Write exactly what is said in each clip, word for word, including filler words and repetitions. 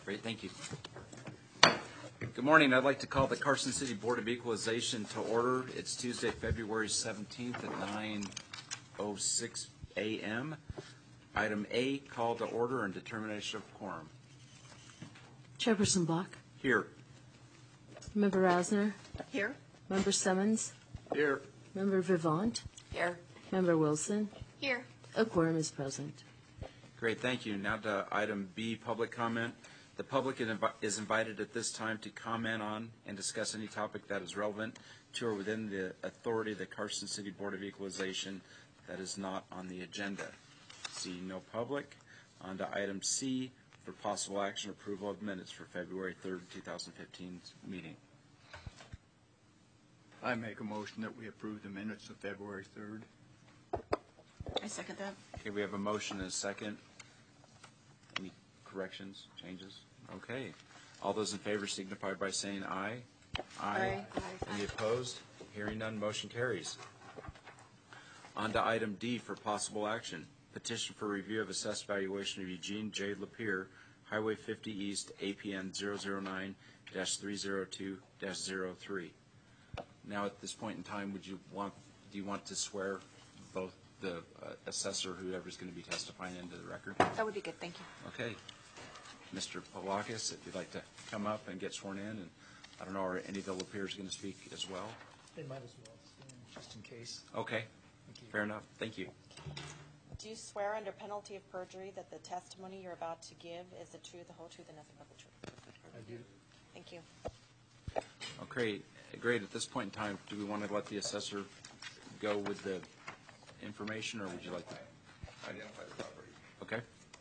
Great, thank you. Good morning. I'd like to call the Carson City Board of Equalization to order. It's Tuesday, February seventeenth at nine oh six a m Item A, call to order and determination of quorum. Chairperson Block. Here. Member Rasner. Here. Member Simmons. Here. Member Vivant. Here. Member Wilson. Here. A quorum is present. Great, thank you. Now to item B, public comment. The public is invited at this time to comment on and discuss any topic that is relevant to or within the authority of the Carson City Board of Equalization that is not on the agenda. See no public. On to item C for possible action approval of minutes for February third, two thousand fifteen meeting. I make a motion that we approve the minutes of February third. I second that. Okay, we have a motion and a second. Any corrections, changes? Okay. All those in favor signify by saying aye. Aye. Aye. Any opposed? Hearing none, motion carries. On to item D for possible action. Petition for review of assessed valuation of Eugene J. Lapierre, Highway fifty East, A P N zero zero nine dash three zero two dash zero three. Now at this point in time, would you want, do you want to swear both the uh, assessor, whoever's going to be testifying, into the record? That would be good. Thank you. Okay. Mister Pavlakis, if you'd like to come up and get sworn in, and I don't know, are any of the Lapierre's going to speak as well? They might as well, just in case. Okay. Fair enough. Thank you. Do you swear under penalty of perjury that the testimony you're about to give is the truth, the whole truth, and nothing but the truth? I do. Thank you. Okay. Great. At this point in time, do we want to let the assessor go with the information, or would you like to identify the property? Okay.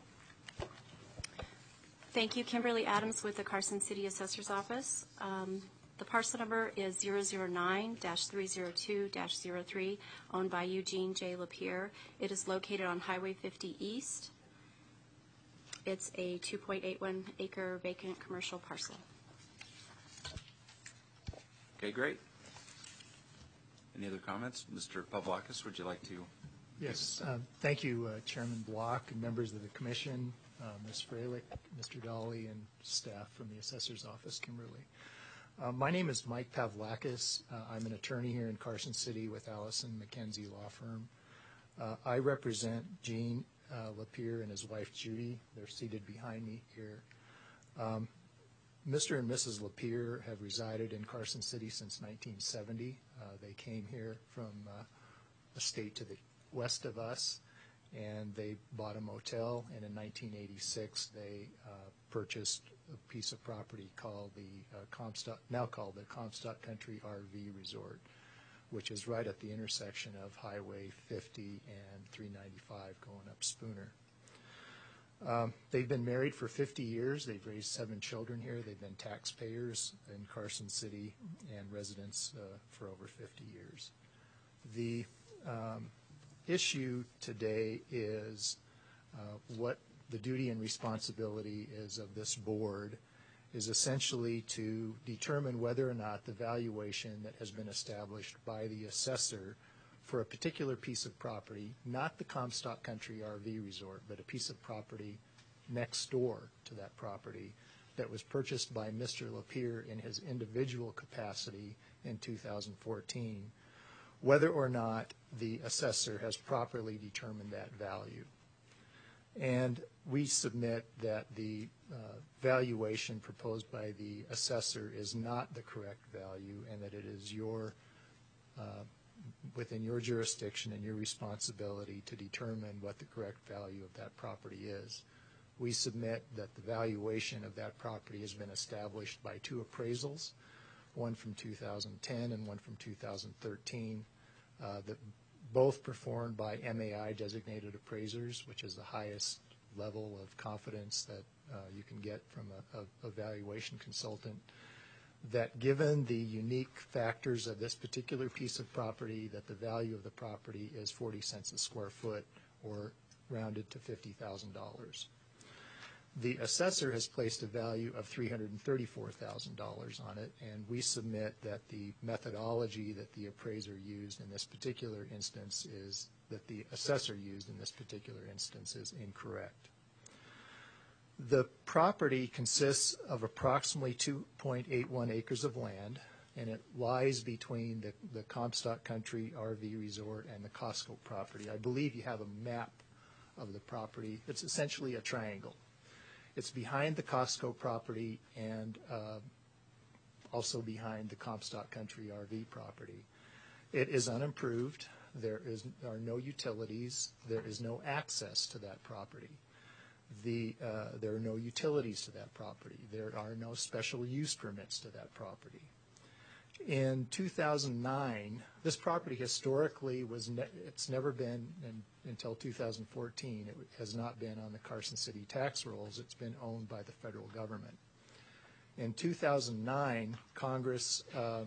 Thank you. Kimberly Adams with the Carson City Assessor's Office. Um, the parcel number is zero zero nine dash three zero two dash zero three, owned by Eugene J. Lapierre. It is located on Highway fifty East. It's a two point eight one acre vacant commercial parcel. Okay, great. Any other comments? Mister Pavlakis, would you like to? Yes. Uh, thank you, uh, Chairman Block and members of the Commission, uh, Miz Freilich, Mister Dolly, and staff from the Assessor's Office, Kimberly. Uh, my name is Mike Pavlakis. Uh, I'm an attorney here in Carson City with Allison McKenzie Law Firm. Uh, I represent Gene uh, Lapierre and his wife Judy. They're seated behind me here. Um, Mister and Missus Lapierre have resided in Carson City since nineteen seventy. Uh, they came here from uh, a state to the west of us, and they bought a motel, and in nineteen eighty-six they uh, purchased a piece of property called the uh, Comstock, now called the Comstock Country R V Resort, which is right at the intersection of Highway fifty and three ninety-five going up Spooner. Um, they've been married for fifty years. They've raised seven children here. They've been taxpayers in Carson City and residents uh, for over fifty years. The um, issue today is uh, what the duty and responsibility is of this board is essentially to determine whether or not the valuation that has been established by the assessor for a particular piece of property, not the Comstock Country R V Resort, but a piece of property next door to that property that was purchased by Mister Lapierre in his individual capacity in two thousand fourteen, whether or not the assessor has properly determined that value. And we submit that the uh, valuation proposed by the assessor is not the correct value, and that it is your uh, within your jurisdiction and your responsibility to determine what the correct value of that property is. We submit that the valuation of that property has been established by two appraisals, one from two thousand ten and one from two thousand thirteen, uh, that both performed by M A I designated appraisers, which is the highest level of confidence that uh, you can get from a, a, a valuation consultant, that given the unique factors of this particular piece of property, that the value of the property is forty cents a square foot, or rounded to fifty thousand dollars. The assessor has placed a value of three hundred thirty-four thousand dollars on it, and we submit that the methodology that the appraiser used in this particular instance is, that the assessor used in this particular instance is incorrect. The property consists of approximately two point eight one acres of land, and it lies between the, the Comstock Country R V Resort and the Costco property. I believe you have a map of the property. It's essentially a triangle. It's behind the Costco property and uh, also behind the Comstock Country R V property. It is unimproved. There is there are no utilities. There is no access to that property. The, uh, there are no utilities to that property. There are no special use permits to that property. In two thousand nine, this property historically was, ne it's never been, in, until two thousand fourteen, it has not been on the Carson City tax rolls. It's been owned by the federal government. In two thousand nine, Congress uh,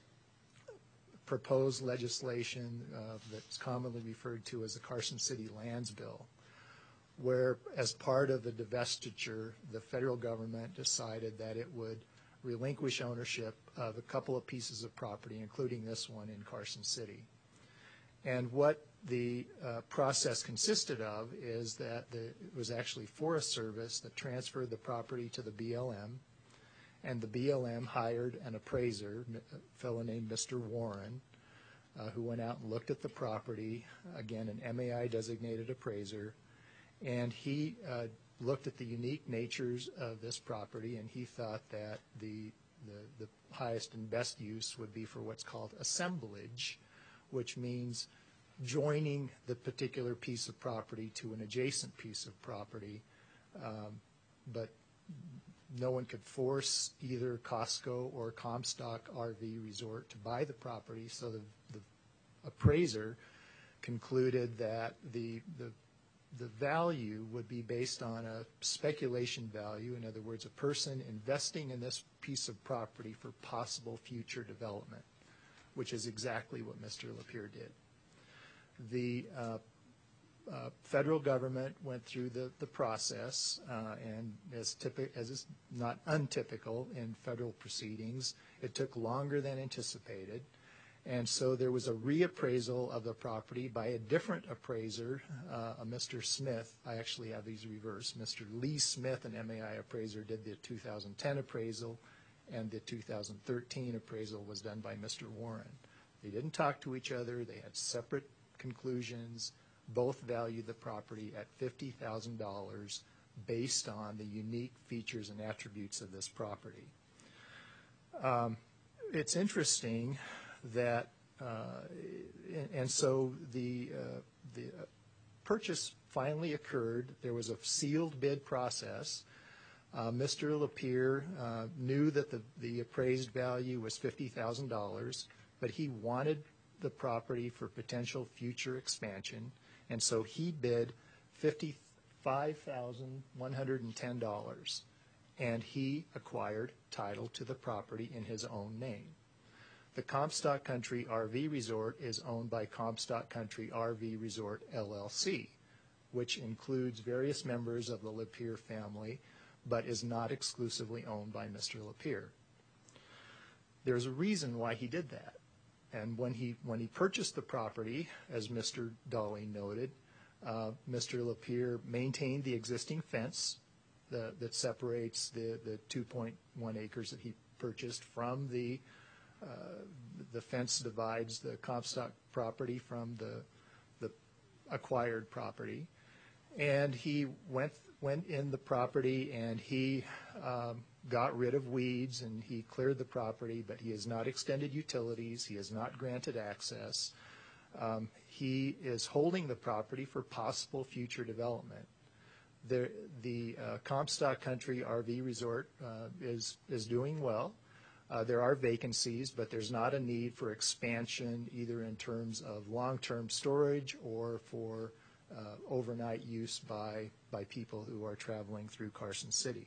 proposed legislation uh, that's commonly referred to as the Carson City Lands Bill, where as part of the divestiture, the federal government decided that it would relinquish ownership of a couple of pieces of property, including this one in Carson City. And what the uh, process consisted of is that the, it was actually Forest Service that transferred the property to the B L M, and the B L M hired an appraiser, a fellow named Mister Warren, uh, who went out and looked at the property, again, an M A I designated appraiser, and he uh, looked at the unique natures of this property, and he thought that the, the, the highest and best use would be for what's called assemblage, which means joining the particular piece of property to an adjacent piece of property. Um, but no one could force either Costco or Comstock R V Resort to buy the property, so the, the appraiser concluded that the, the the value would be based on a speculation value. In other words, a person investing in this piece of property for possible future development, which is exactly what Mister Lapierre did. The uh, uh, federal government went through the, the process, uh, and as, typi- as is not untypical in federal proceedings, it took longer than anticipated. And so there was a reappraisal of the property by a different appraiser, uh, a Mister Smith. I actually have these reversed. Mister Lee Smith, an M A I appraiser, did the two thousand ten appraisal, and the two thousand thirteen appraisal was done by Mister Warren. They didn't talk to each other. They had separate conclusions. Both valued the property at fifty thousand dollars based on the unique features and attributes of this property. Um, it's interesting that, uh, and, and so the, uh, the purchase finally occurred. There was a sealed bid process. Uh, Mister Lapierre uh, knew that the, the appraised value was fifty thousand dollars, but he wanted the property for potential future expansion, and so he bid fifty-five thousand one hundred ten dollars, and he acquired title to the property in his own name. The Comstock Country R V Resort is owned by Comstock Country R V Resort L L C, which includes various members of the Lapierre family, but is not exclusively owned by Mister Lapierre. There's a reason why he did that. And when he, when he purchased the property, as Mister Dolly noted, uh, Mister Lapierre maintained the existing fence the, that separates the, the two point one acres that he purchased from the Uh, the fence divides the Comstock property from the, the acquired property. And he went, went in the property and he um, got rid of weeds and he cleared the property, but he has not extended utilities. He has not granted access. Um, he is holding the property for possible future development. The, the uh, Comstock Country R V Resort uh, is, is doing well. Uh, there are vacancies, but there's not a need for expansion either in terms of long-term storage or for uh, overnight use by, by people who are traveling through Carson City.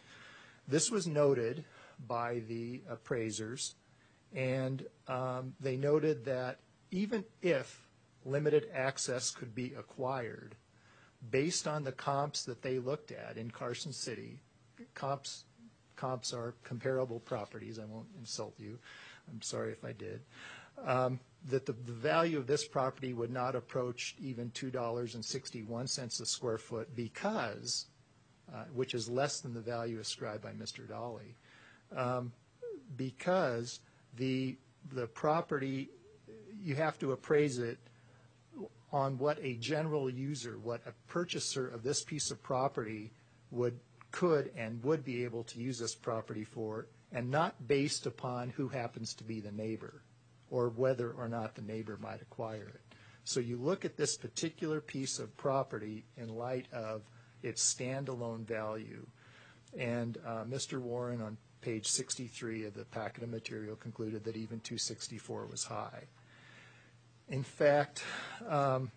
This was noted by the appraisers, and um, they noted that even if limited access could be acquired, based on the comps that they looked at in Carson City, comps Comps are comparable properties. I won't insult you. I'm sorry if I did. Um, that the, the value of this property would not approach even two dollars and sixty-one cents a square foot because uh, which is less than the value ascribed by Mister Dolly, um, because the the property, you have to appraise it on what a general user, what a purchaser of this piece of property would, could and would be able to use this property for, and not based upon who happens to be the neighbor or whether or not the neighbor might acquire it. So you look at this particular piece of property in light of its standalone value. And uh, Mister Warren on page sixty-three of the packet of material concluded that even two sixty-four was high. In fact, um,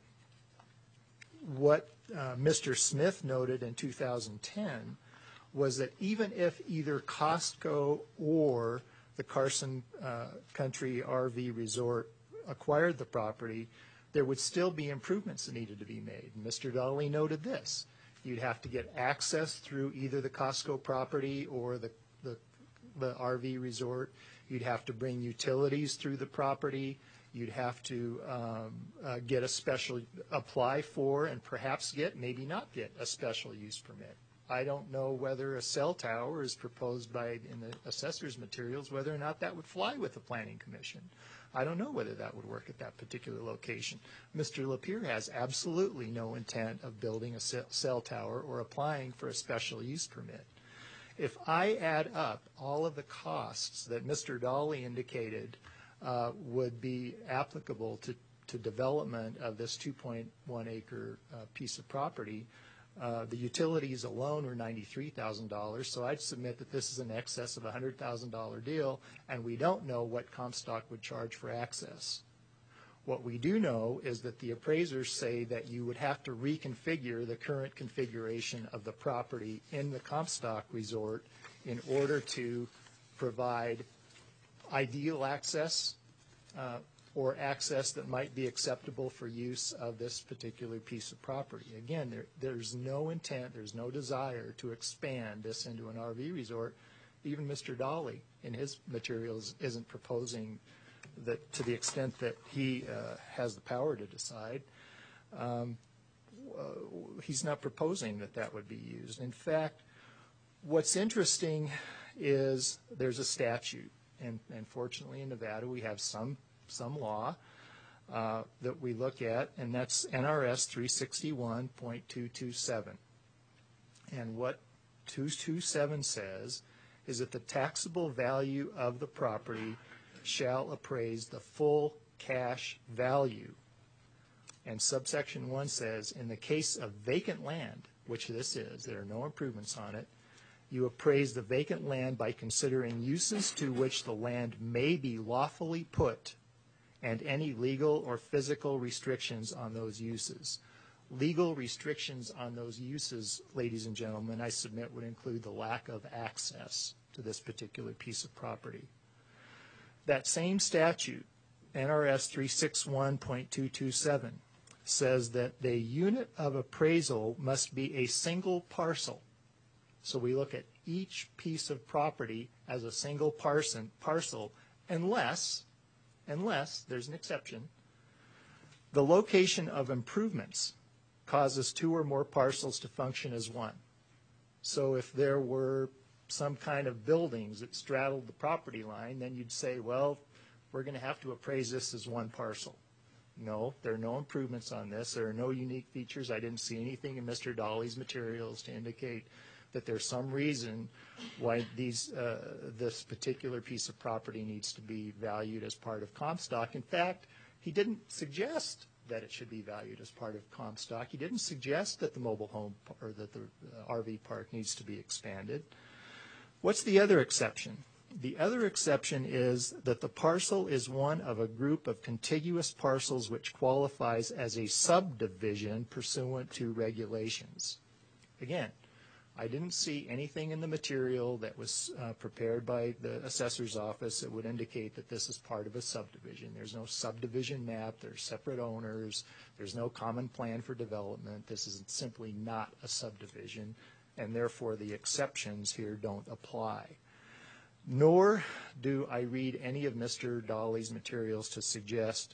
what uh, Mister Smith noted in two thousand ten was that even if either Costco or the Carson uh, Country R V Resort acquired the property, there would still be improvements that needed to be made. Mister Dolly noted this. You'd have to get access through either the Costco property or the, the, the R V resort. You'd have to bring utilities through the property. You'd have to um, uh, get a special, apply for and perhaps get, maybe not get, a special use permit. I don't know whether a cell tower is proposed by, in the assessor's materials, whether or not that would fly with the Planning Commission. I don't know whether that would work at that particular location. Mister Lapierre has absolutely no intent of building a cell tower or applying for a special use permit. If I add up all of the costs that Mister Dolly indicated uh, would be applicable to, to development of this two point one acre uh, piece of property, Uh, the utilities alone were ninety-three thousand dollars, so I'd submit that this is in excess of a one hundred thousand dollar deal, and we don't know what Comstock would charge for access. What we do know is that the appraisers say that you would have to reconfigure the current configuration of the property in the Comstock resort in order to provide ideal access uh, or access that might be acceptable for use of this particular piece of property. Again, there, there's no intent, there's no desire to expand this into an R V resort. Even Mister Dolly in his materials isn't proposing that, to the extent that he uh, has the power to decide, um, uh, he's not proposing that that would be used. In fact, what's interesting is there's a statute, and, and fortunately in Nevada we have some some law uh, that we look at, and that's N R S three sixty-one point two two seven. And what two twenty-seven says is that the taxable value of the property shall appraise the full cash value. And subsection one says, in the case of vacant land, which this is, there are no improvements on it, you appraise the vacant land by considering uses to which the land may be lawfully put and any legal or physical restrictions on those uses. Legal restrictions on those uses, ladies and gentlemen, I submit would include the lack of access to this particular piece of property. That same statute, N R S three sixty-one point two two seven, says that the unit of appraisal must be a single parcel. So we look at each piece of property as a single parson, parcel unless unless, there's an exception, the location of improvements causes two or more parcels to function as one. So if there were some kind of buildings that straddled the property line, then you'd say, well, we're going to have to appraise this as one parcel. No, there are no improvements on this. There are no unique features. I didn't see anything in Mister Dolly's materials to indicate that there's some reason why these, uh, this particular piece of property needs to be valued as part of Comstock. In fact, he didn't suggest that it should be valued as part of Comstock. He didn't suggest that the mobile home or that the uh, R V park needs to be expanded. What's the other exception? The other exception is that the parcel is one of a group of contiguous parcels which qualifies as a subdivision pursuant to regulations. Again, I didn't see anything in the material that was uh, prepared by the assessor's office that would indicate that this is part of a subdivision. There's no subdivision map. There's separate owners. There's no common plan for development. This is simply not a subdivision, and therefore the exceptions here don't apply. Nor do I read any of Mister Dolly's materials to suggest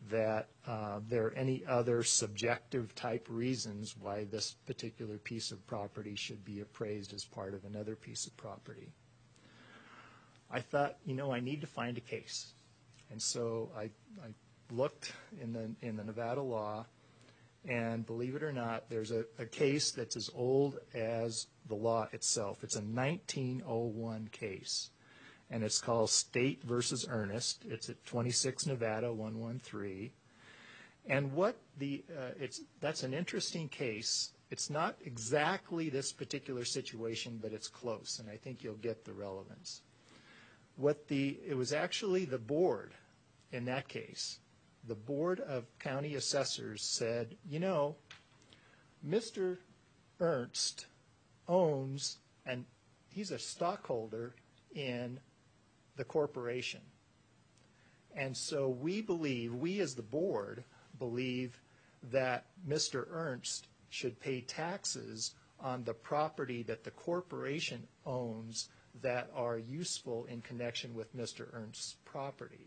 that uh, there are any other subjective type reasons why this particular piece of property should be appraised as part of another piece of property. I thought, you know, I need to find a case. And so I, I looked in the, in the Nevada law, and believe it or not, there's a, a case that's as old as the law itself. It's a nineteen oh one case, and it's called State versus Ernest. It's at twenty-six Nevada one one three. And what the uh, it's that's an interesting case. It's not exactly this particular situation, but it's close, and I think you'll get the relevance. What the it was actually the board in that case. The Board of County Assessors said, you know, Mister Ernst owns, and he's a stockholder in the corporation. And so we believe, we as the board believe that Mister Ernst should pay taxes on the property that the corporation owns that are useful in connection with Mister Ernst's property.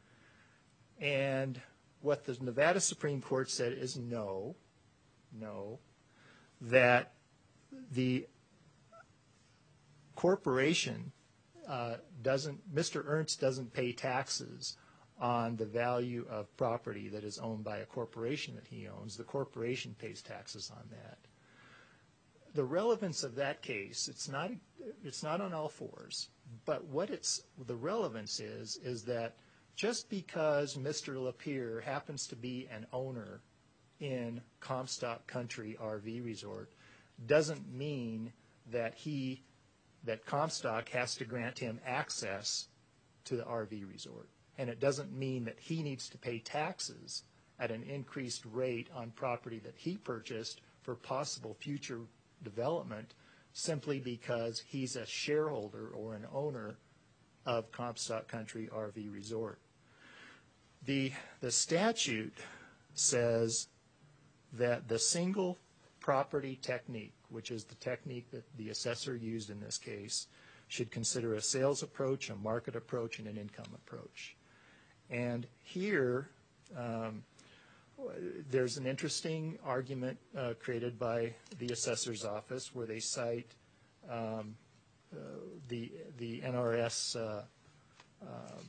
And what the Nevada Supreme Court said is no, no, that the corporation uh, doesn't, Mister Ernst doesn't pay taxes on the value of property that is owned by a corporation that he owns. The corporation pays taxes on that. The relevance of that case, it's not, it's not on all fours, but what it's, the relevance is, is that just because Mister Lapierre happens to be an owner in Comstock Country R V Resort doesn't mean that he, that Comstock has to grant him access to the R V resort. And it doesn't mean that he needs to pay taxes at an increased rate on property that he purchased for possible future development simply because he's a shareholder or an owner of Comstock Country R V Resort. The, the statute says that the single property technique, which is the technique that the assessor used in this case, should consider a sales approach, a market approach, and an income approach. And here, um, there's an interesting argument uh, created by the assessor's office where they cite um, uh, the, the N R S uh, um,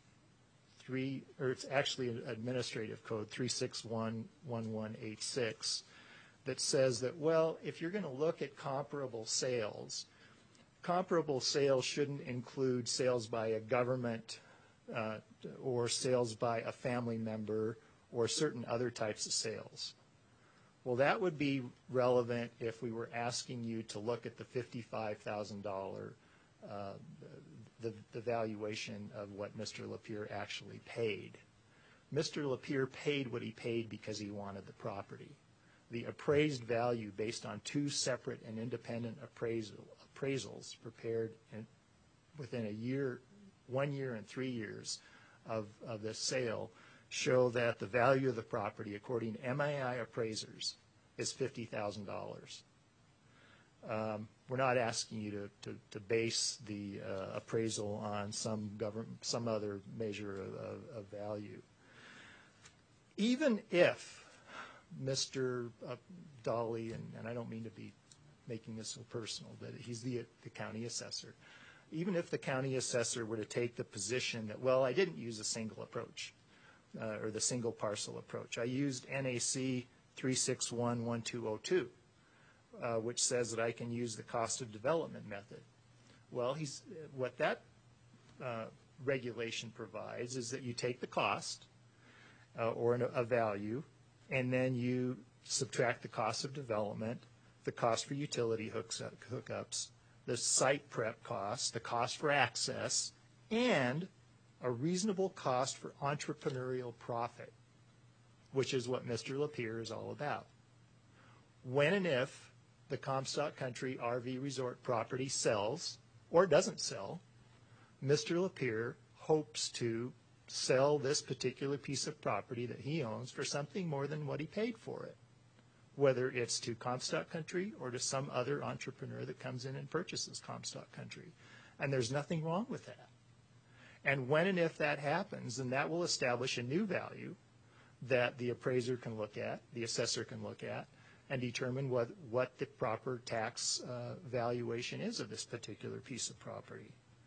three, or it's actually an administrative code, three six one one one eight six, that says that, well, if you're going to look at comparable sales, comparable sales shouldn't include sales by a government uh, or sales by a family member or certain other types of sales. Well, that would be relevant if we were asking you to look at the fifty-five thousand dollars uh, the, the valuation of what Mister Lapierre actually paid. Mister Lapierre paid what he paid because he wanted the property. The appraised value based on two separate and independent appraisal, appraisals prepared in, within a year, one year and three years of, of this sale show that the value of the property, according to M I I appraisers, is fifty thousand dollars. Um, we're not asking you to, to, to base the uh, appraisal on some government, some other measure of, of, of value. Even if Mister Uh, Dolly, and, and I don't mean to be making this so personal, but he's the, the county assessor. Even if the county assessor were to take the position that, well, I didn't use a single approach, uh, or the single parcel approach. I used N A C three six one one two oh two, uh, which says that I can use the cost of development method. Well, he's, what that uh, regulation provides is that you take the cost uh, or an, a value, and then you subtract the cost of development, the cost for utility hooks up, hookups, the site prep cost, the cost for access, and a reasonable cost for entrepreneurial profit, which is what Mister Lapierre is all about. When and if the Comstock Country R V Resort property sells or doesn't sell, Mister Lapierre hopes to sell this particular piece of property that he owns for something more than what he paid for it, whether it's to Comstock Country or to some other entrepreneur that comes in and purchases Comstock Country. And there's nothing wrong with that. And when and if that happens, then that will establish a new value, that the appraiser can look at, the assessor can look at, and determine what, what the proper tax uh, valuation is of this particular piece of property.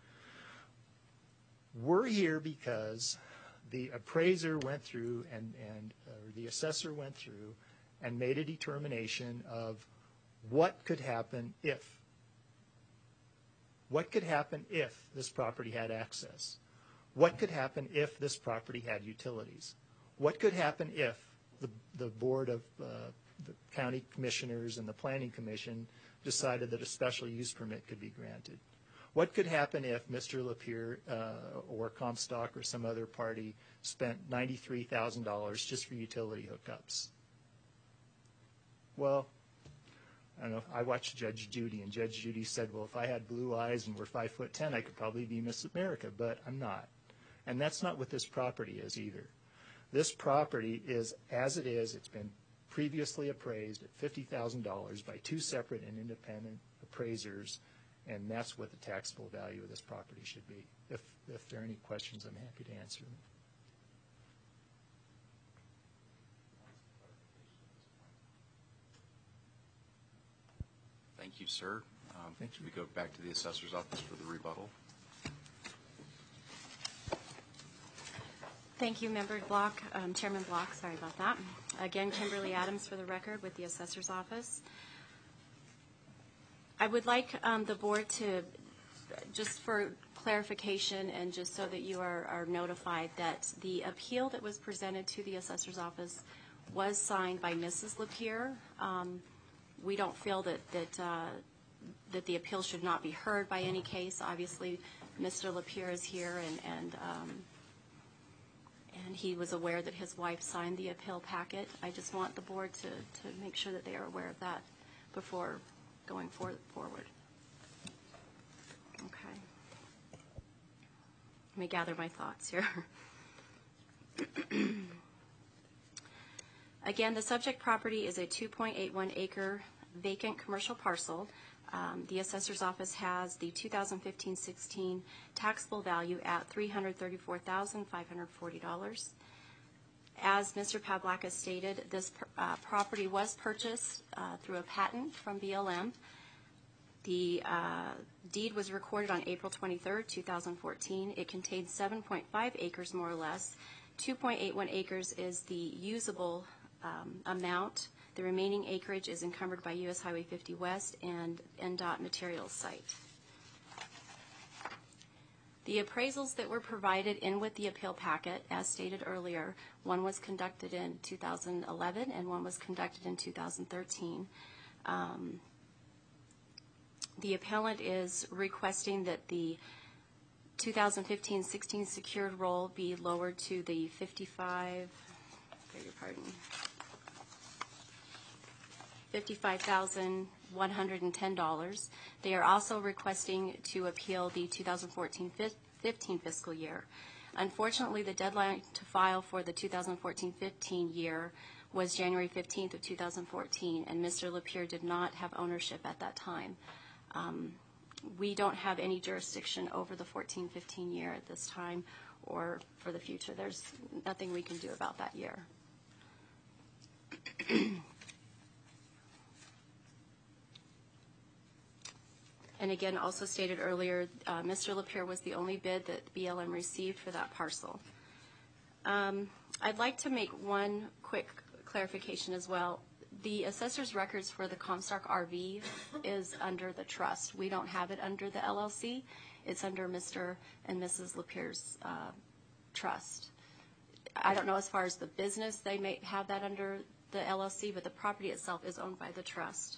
We're here because the appraiser went through and, and uh, the assessor went through and made a determination of what could happen if. What could happen if this property had access? What could happen if this property had utilities? What could happen if the, the board of uh, the county commissioners and the planning commission decided that a special use permit could be granted? What could happen if Mister Lapierre uh, or Comstock or some other party spent ninety-three thousand dollars just for utility hookups? Well, I don't know. I watched Judge Judy, and Judge Judy said, well, if I had blue eyes and were five foot ten, I could probably be Miss America, but I'm not. And that's not what this property is either. This property is as it is. It's been previously appraised at fifty thousand dollars by two separate and independent appraisers, and that's what the taxable value of this property should be. If, if there are any questions, I'm happy to answer them. Thank you, sir. Um, Thank you. We go back to the assessor's office for the rebuttal. Thank you, Member Block, um, Chairman Block, sorry about that. Again, Kimberly Adams for the record with the assessor's office. I would like um, the board to, just for clarification and just so that you are, are notified, that the appeal that was presented to the assessor's office was signed by Missus Lapierre. Um, we don't feel that, that, uh, that the appeal should not be heard by any case. Obviously, Mister Lapierre is here, and, and um, and he was aware that his wife signed the appeal packet. I just want the board to, to make sure that they are aware of that before going for, forward. Okay. Let me gather my thoughts here. Again, the subject property is a two point eight one acre vacant commercial parcel. Um, the assessor's office has the two thousand fifteen sixteen taxable value at three hundred thirty-four thousand five hundred forty dollars. As Mister Pavlakis stated, this uh, property was purchased uh, through a patent from B L M. The uh, deed was recorded on April twenty-third, two thousand fourteen. It contains seven point five acres, more or less. two point eight one acres is the usable um, amount. The remaining acreage is encumbered by U S Highway fifty West and N DOT materials site. The appraisals that were provided in with the appeal packet, as stated earlier, one was conducted in two thousand eleven and one was conducted in two thousand thirteen. Um, the appellant is requesting that the two thousand fifteen sixteen secured roll be lowered to the fifty-five, beg your pardon, fifty-five thousand one hundred ten dollars. They are also requesting to appeal the two thousand fourteen fifteen fiscal year. Unfortunately, the deadline to file for the two thousand fourteen fifteen year was January fifteenth of two thousand fourteen, and Mister Lapierre did not have ownership at that time. Um, we don't have any jurisdiction over the fourteen fifteen year at this time or for the future. There's nothing we can do about that year. And again, also stated earlier, uh, Mister Lapierre was the only bid that B L M received for that parcel. Um, I'd like to make one quick clarification as well. The assessor's records for the Comstock R V is under the trust. We don't have it under the L L C. It's under Mister and Missus Lapierre's uh, trust. I don't know as far as the business, they may have that under the L L C, but the property itself is owned by the trust.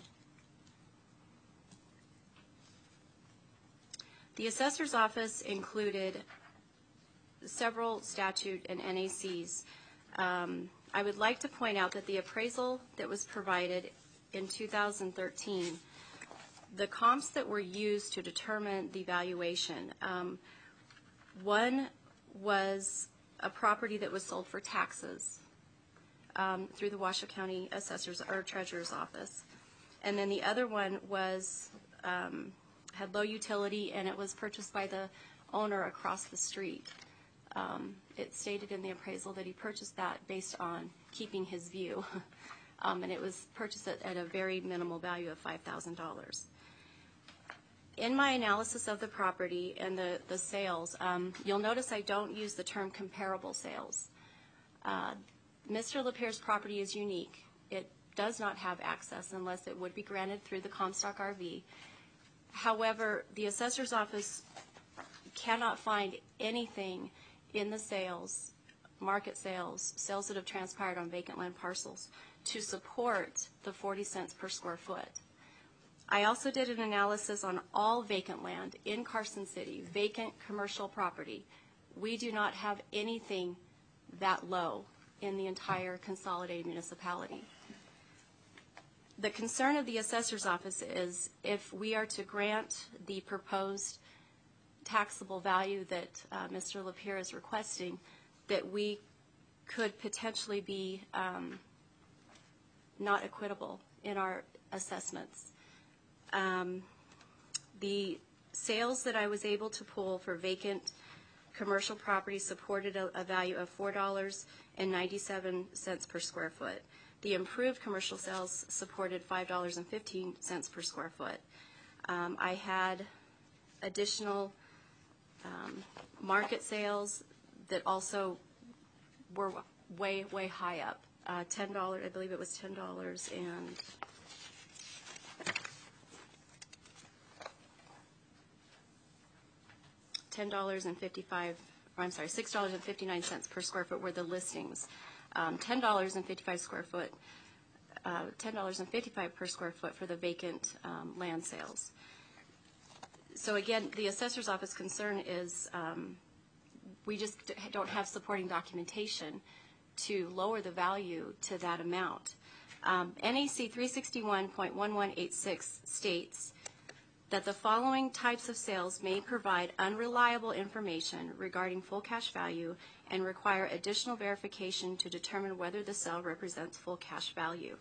The assessor's office included several statute and N A Cs. Um, I would like to point out that the appraisal that was provided in two thousand thirteen, the comps that were used to determine the valuation, um, one was a property that was sold for taxes um, through the Washoe County Assessor's or Treasurer's Office. And then the other one was um, had low utility, and it was purchased by the owner across the street. Um, it stated in the appraisal that he purchased that based on keeping his view, um, and it was purchased at, at a very minimal value of five thousand dollars. In my analysis of the property and the, the sales, um, you'll notice I don't use the term comparable sales. Uh, Mister Lapierre's property is unique. It does not have access unless it would be granted through the Comstock R V. However, the assessor's office cannot find anything in the sales, market sales, sales that have transpired on vacant land parcels to support the forty cents per square foot. I also did an analysis on all vacant land in Carson City, vacant commercial property. We do not have anything that low in the entire consolidated municipality. The concern of the assessor's office is if we are to grant the proposed taxable value that uh, Mister Lapierre is requesting, that we could potentially be um, not equitable in our assessments. Um, the sales that I was able to pull for vacant commercial property supported a, a value of four dollars and ninety-seven cents per square foot. The improved commercial sales supported five dollars and fifteen cents per square foot. Um, I had additional um, market sales that also were way, way high up. Uh, ten dollars, I believe it was ten dollars and ten dollars and fifty-five, or I'm sorry, six dollars and fifty-nine cents per square foot were the listings. Um, ten dollars and fifty-five square foot, uh, ten dollars and fifty-five per square foot for the vacant um, land sales. So again, the assessor's office concern is um, we just don't have supporting documentation to lower the value to that amount. Um, N A C three sixty-one point one one eight six states that the following types of sales may provide unreliable information regarding full cash value and require additional verification to determine whether the sale represents full cash value.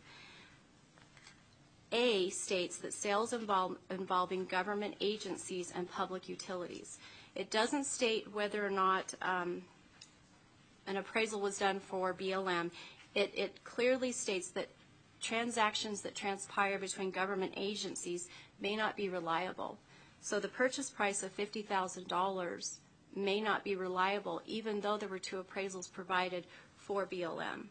A states that sales involve, involving government agencies and public utilities. It doesn't state whether or not um, an appraisal was done for B L M. It, it clearly states that transactions that transpire between government agencies may not be reliable. So the purchase price of fifty thousand dollars may not be reliable even though there were two appraisals provided for B L M.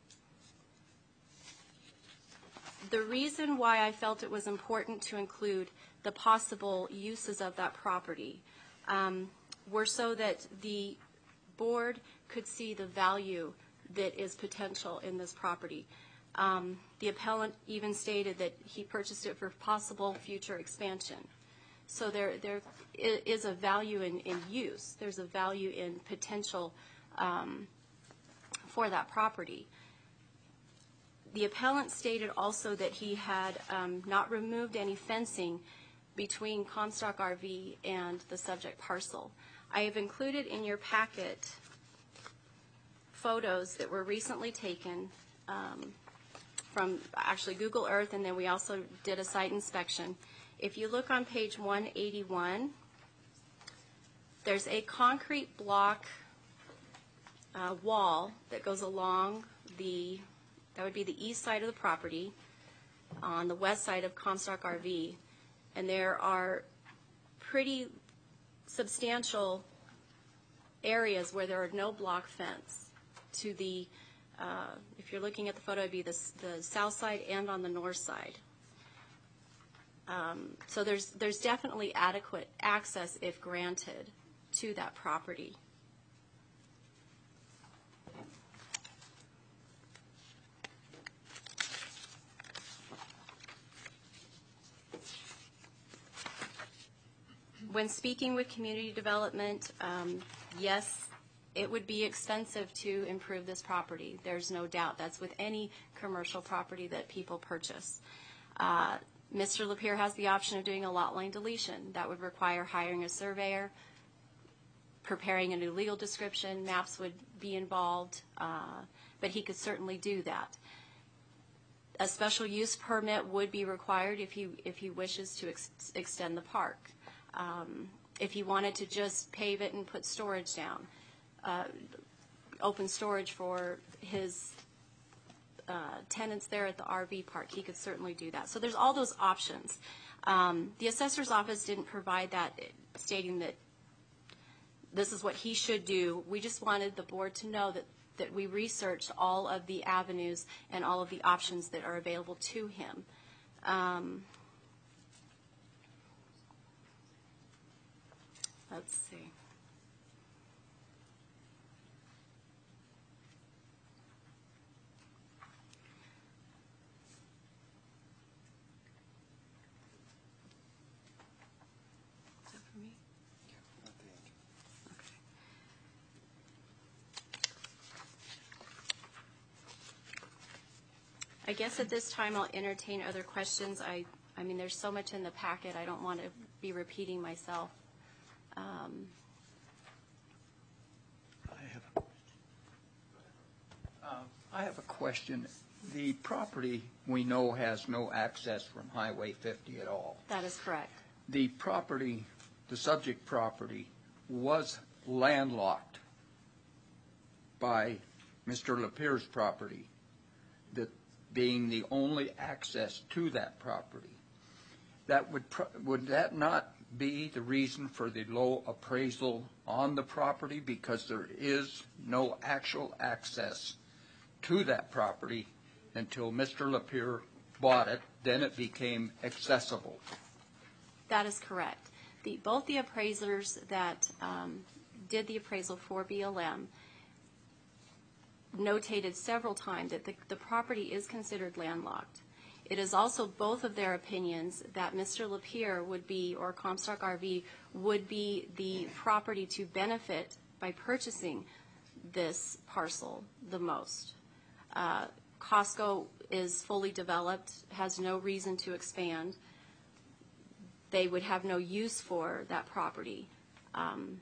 The reason why I felt it was important to include the possible uses of that property um, were so that the board could see the value that is potential in this property. Um, the appellant even stated that he purchased it for possible future expansion. So there, there is a value in, in use. There's a value in potential um, for that property. The appellant stated also that he had um, not removed any fencing between Comstock R V and the subject parcel. I have included in your packet photos that were recently taken um, from actually Google Earth, and then we also did a site inspection. If you look on page one eighty-one, there's a concrete block uh, wall that goes along the, that would be the east side of the property, on the west side of Comstock R V, and there are pretty substantial areas where there are no block fence. To the, uh, if you're looking at the photo, it'd be the, the south side and on the north side. Um, so there's there's definitely adequate access, if granted, to that property. When speaking with community development, um, yes, it would be expensive to improve this property. There's no doubt. That's with any commercial property that people purchase. Uh, Mister Lapierre has the option of doing a lot line deletion. That would require hiring a surveyor, preparing a new legal description. Maps would be involved, uh, but he could certainly do that. A special use permit would be required if he if he wishes to ex extend the park. Um, if he wanted to just pave it and put storage down, uh, open storage for his uh, tenants there at the R V park, he could certainly do that. So there's all those options. Um, the assessor's office didn't provide that, stating that this is what he should do. We just wanted the board to know that, that we researched all of the avenues and all of the options that are available to him. Um, let's see. Is that for me? Okay. I guess at this time I'll entertain other questions. I, I mean, there's so much in the packet, I don't want to be repeating myself. Um, I have, uh, I have a question. The property we know has no access from Highway fifty at all. That is correct. The property, the subject property, was landlocked by Mister Lapierre's property, that being the only access to that property. That would, pro- would that not be the reason for the low appraisal on the property, because there is no actual access to that property until Mister Lapierre bought it, then it became accessible? That is correct. The, both the appraisers that um, did the appraisal for B L M notated several times that the, the property is considered landlocked. It is also both of their opinions that Mister Lapierre would be, or Comstock R V, would be the property to benefit by purchasing this parcel the most. Uh, Costco is fully developed, has no reason to expand. They would have no use for that property. Um,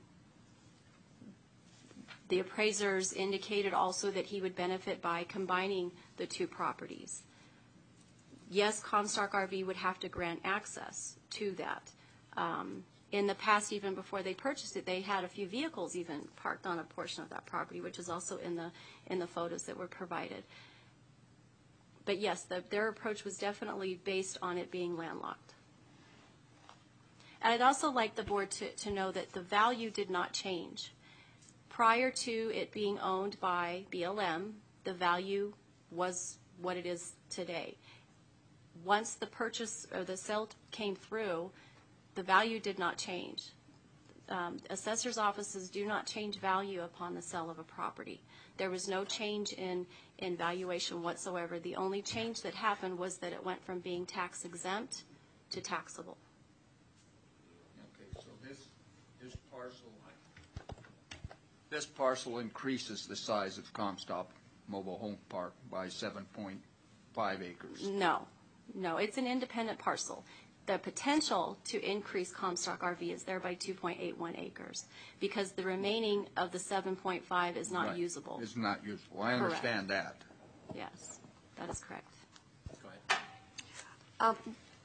the appraisers indicated also that he would benefit by combining the two properties. Yes, Comstock R V would have to grant access to that. Um, in the past, even before they purchased it, they had a few vehicles even parked on a portion of that property, which is also in the in the photos that were provided. But yes, the, their approach was definitely based on it being landlocked. And I'd also like the board to, to know that the value did not change. Prior to it being owned by B L M, the value was what it is today. Once the purchase or the sale came through, the value did not change. Um, assessors' offices do not change value upon the sale of a property. There was no change in, in valuation whatsoever. The only change that happened was that it went from being tax exempt to taxable. Okay, so this, this parcel, this parcel increases the size of Comstock Mobile Home Park by seven point five acres. No, no, it's an independent parcel. The potential to increase Comstock R V is there by two point eight one acres because the remaining of the seven point five is not Right. usable. It's not usable. I Correct. understand that. Yes, that is correct. Go ahead. Um,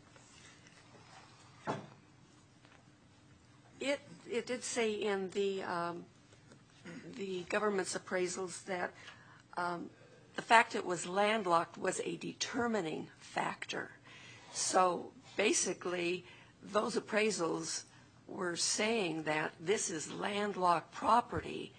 It, it did say in the, um, the government's appraisals that um, the fact it was landlocked was a determining factor. So basically, those appraisals were saying that this is landlocked property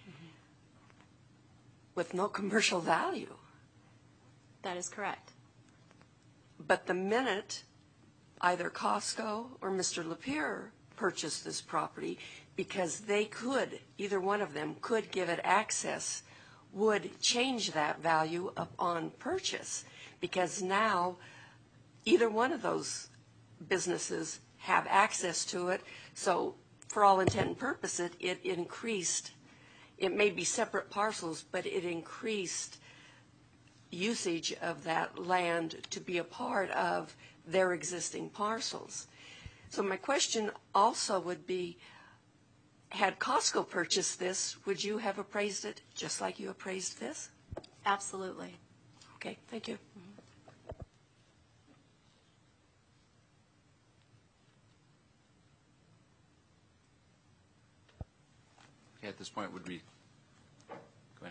with no commercial value. That is correct. But the minute either Costco or Mister Lapierre purchased this property, because they could, either one of them could give it access, would change that value upon purchase. Because now either one of those businesses have access to it. So for all intent and purpose, it, it increased. It may be separate parcels, but it increased usage of that land to be a part of their existing parcels. So my question also would be, had Costco purchased this, would you have appraised it just like you appraised this? Absolutely. Okay, thank you. Okay, at this point, would we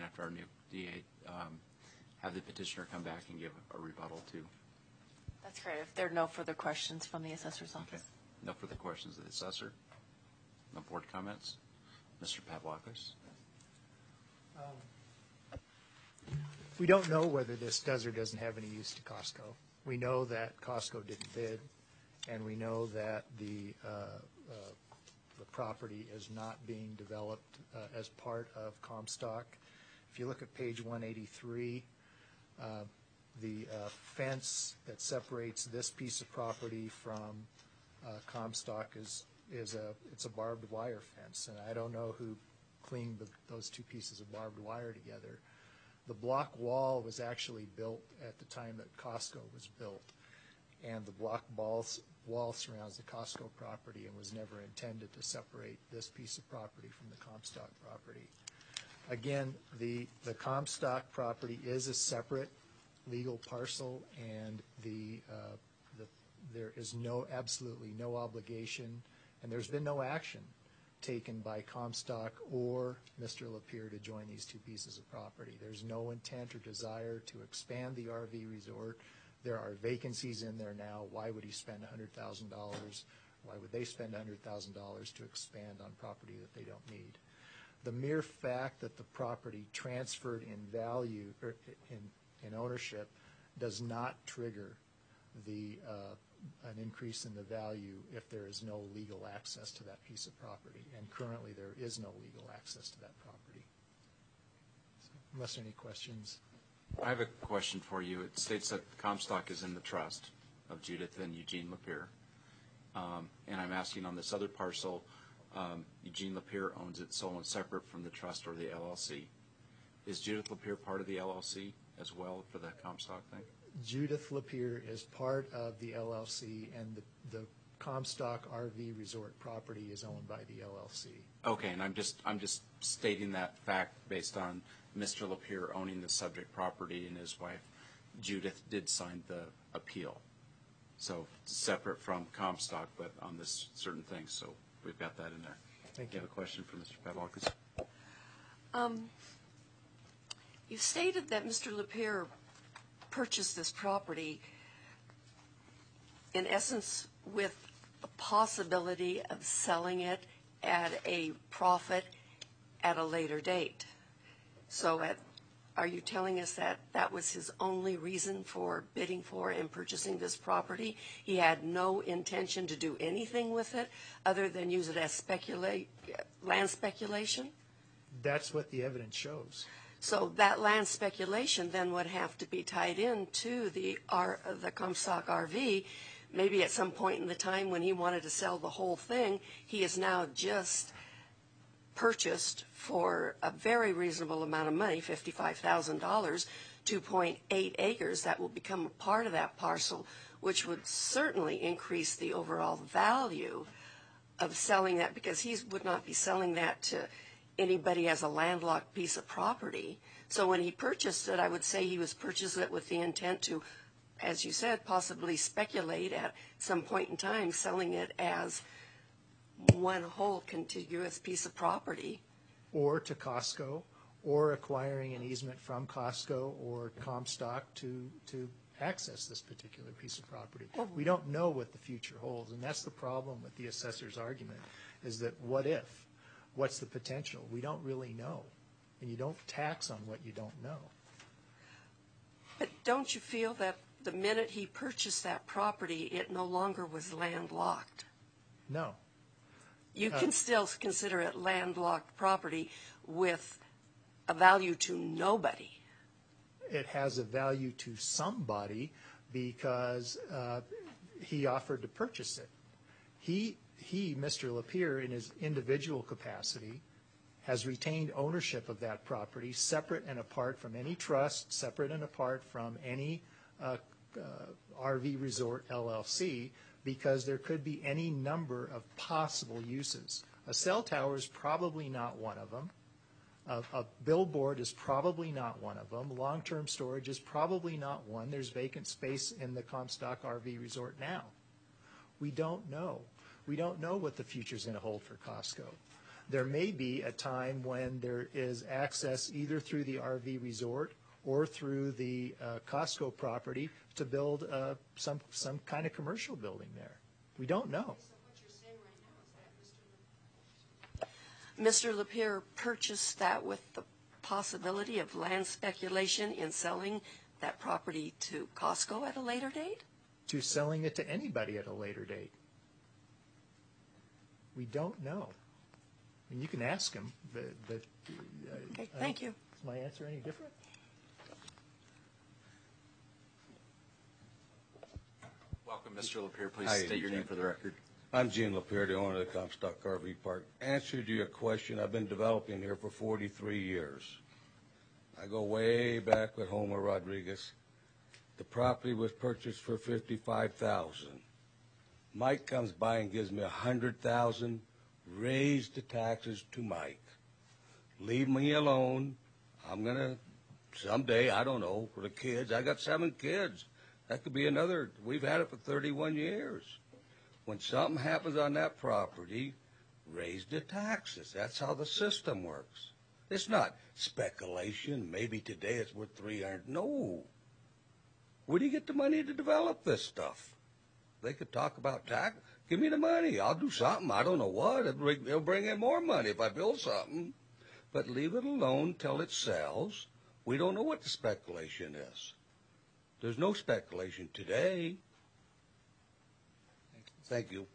after our new D A, um, have the petitioner come back and give a rebuttal to. That's great. If there are no further questions from the assessor's Okay. office. No further questions of the assessor? No board comments? Mister Pavlakis? We don't know whether this does or doesn't have any use to Costco. We know that Costco didn't bid, and we know that the uh, uh, the property is not being developed uh, as part of Comstock. If you look at page one eighty-three, uh, the uh, fence that separates this piece of property from uh, Comstock is is a it's a barbed wire fence, and I don't know who cleaned the, those two pieces of barbed wire together. The block wall was actually built at the time that Costco was built, and the block balls, wall surrounds the Costco property and was never intended to separate this piece of property from the Comstock property. Again, the, the Comstock property is a separate legal parcel, and the, uh, the, there is no, absolutely no obligation, and there's been no action taken by Comstock or Mister Lapierre to join these two pieces of property. There's no intent or desire to expand the R V resort. There are vacancies in there now. Why would he spend one hundred thousand dollars? Why would they spend one hundred thousand dollars to expand on property that they don't need? The mere fact that the property transferred in value or in, in ownership does not trigger the uh, an increase in the value if there is no legal access to that piece of property. And currently there is no legal access to that property. So, unless there are any questions. I have a question for you. It states that Comstock is in the trust of Judith and Eugene Lapierre. Um, and I'm asking on this other parcel, um, Eugene Lapierre owns it sole and separate from the trust or the L L C. Is Judith Lapierre part of the L L C as well for the Comstock thing? Judith Lapierre is part of the L L C, and the, the Comstock R V resort property is owned by the L L C. Okay, and I'm just I'm just stating that fact based on Mister Lapierre owning the subject property, and his wife Judith did sign the appeal. So separate from Comstock, but on this certain thing. So we've got that in there. Thank you. you. Have a question for Mister Pavlakis? Um, you stated that Mister Lapierre purchased this property, in essence, with a possibility of selling it at a profit at a later date. So at, are you telling us that that was his only reason for bidding for and purchasing this property? He had no intention to do anything with it other than use it as speculate, land speculation? That's what the evidence shows. So that land speculation then would have to be tied into the R, the Comstock R V. Maybe at some point in the time when he wanted to sell the whole thing, he has now just purchased for a very reasonable amount of money, fifty-five thousand dollars, two point eight acres that will become a part of that parcel, which would certainly increase the overall value of selling that, because he would not be selling that to anybody as a landlocked piece of property. So when he purchased it, I would say he was purchasing it with the intent to, as you said, possibly speculate at some point in time, selling it as one whole contiguous piece of property. Or to Costco, or acquiring an easement from Costco or Comstock to, to access this particular piece of property. We don't know what the future holds, and that's the problem with the assessor's argument, is that what if? What's the potential? We don't really know, and you don't tax on what you don't know. But don't you feel that the minute he purchased that property, it no longer was landlocked? No. You Uh, can still consider it landlocked property with a value to nobody. It has a value to somebody because uh, he offered to purchase it. He, he, Mister Lapierre, in his individual capacity, has retained ownership of that property separate and apart from any trust, separate and apart from any uh, uh, R V Resort L L C, because there could be any number of possible uses. A cell tower is probably not one of them. A, a billboard is probably not one of them. Long-term storage is probably not one. There's vacant space in the Comstock R V Resort now. We don't know. We don't know what the future is going to hold for Costco. There may be a time when there is access either through the R V resort or through the uh, Costco property to build uh, some some kind of commercial building there. We don't know. Mister Lapierre purchased that with the possibility of land speculation in selling that property to Costco at a later date? To selling it to anybody at a later date. We don't know. I mean, you can ask him, but, but uh, Okay, I thank don't- you. Is my answer any different? Welcome, Mister Lapierre. Please How you state doing, your name sir? for the record. I'm Gene Lapierre, the owner of the Comstock R V Park. Answer to your question, I've been developing here for forty-three years. I go way back with Homer Rodriguez. The property was purchased for fifty-five thousand dollars. Mike comes by and gives me one hundred thousand dollars, raise the taxes to Mike. Leave me alone. I'm going to, someday, I don't know, for the kids. I got seven kids. That could be another, we've had it for thirty-one years. When something happens on that property, raise the taxes. That's how the system works. It's not speculation. Maybe today it's worth three hundred. No. Where do you get the money to develop this stuff? They could talk about tax. Give me the money. I'll do something. I don't know what. It'll bring, it'll bring in more money if I build something. But leave it alone till it sells. We don't know what the speculation is. There's no speculation today. Thank you.